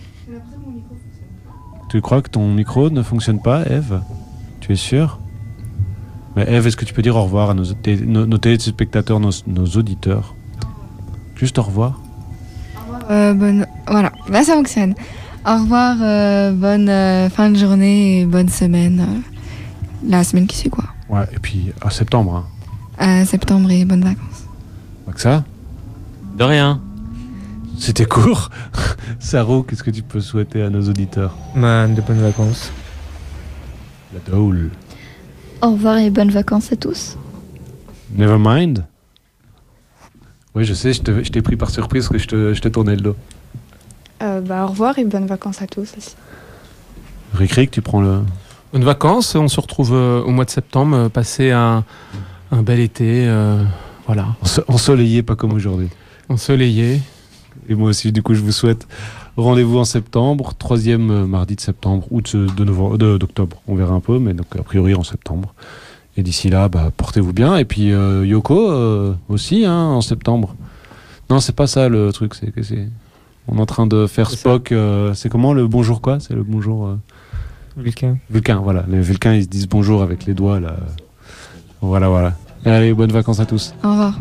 Speaker 1: Tu crois que ton micro ne fonctionne pas, Eve? Tu es sûr? Mais Eve, est-ce que tu peux dire au revoir à nos, té- nos, nos téléspectateurs, nos, nos auditeurs? Juste au revoir.
Speaker 10: Euh, bonne... Voilà, là ça fonctionne. Au revoir, euh, bonne euh, fin de journée et bonne semaine. euh, la semaine qui suit, quoi.
Speaker 1: Ouais, et puis à septembre. Hein.
Speaker 10: À septembre et bonnes vacances.
Speaker 1: Maxa?
Speaker 12: De rien.
Speaker 1: C'était court. Saro, qu'est-ce que tu peux souhaiter à nos auditeurs?
Speaker 6: Man, de bonnes vacances.
Speaker 1: La Dowl.
Speaker 3: Au revoir et bonnes vacances à tous.
Speaker 1: Nevermind? Oui, je sais, je, te- je t'ai pris par surprise parce que je te, je t'ai tourné le dos.
Speaker 13: Euh, bah, au revoir et bonnes vacances à tous aussi.
Speaker 1: Rick Rick, tu prends le...
Speaker 11: Bonnes vacances. On se retrouve euh, au mois de septembre. euh, Passer un, un bel été. euh, voilà.
Speaker 1: Enso- Ensoleillé, pas comme aujourd'hui.
Speaker 11: Ensoleillé.
Speaker 1: Et moi aussi, du coup, je vous souhaite rendez-vous en septembre, troisième euh, mardi de septembre ou de, de novembre, de- d'octobre. On verra un peu, mais donc a priori en septembre. Et d'ici là, bah, portez-vous bien. Et puis euh, Yoko euh, aussi, hein, en septembre. Non, c'est pas ça le truc. C'est que c'est. On est en train de faire
Speaker 6: C'est ça.
Speaker 1: Spock. euh, c'est comment le bonjour quoi? C'est le bonjour. Euh...
Speaker 6: Vulcain.
Speaker 1: Vulcain, voilà. Les Vulcains, ils se disent bonjour avec les doigts là. Voilà, voilà. Et allez, bonnes vacances à tous.
Speaker 10: Au revoir.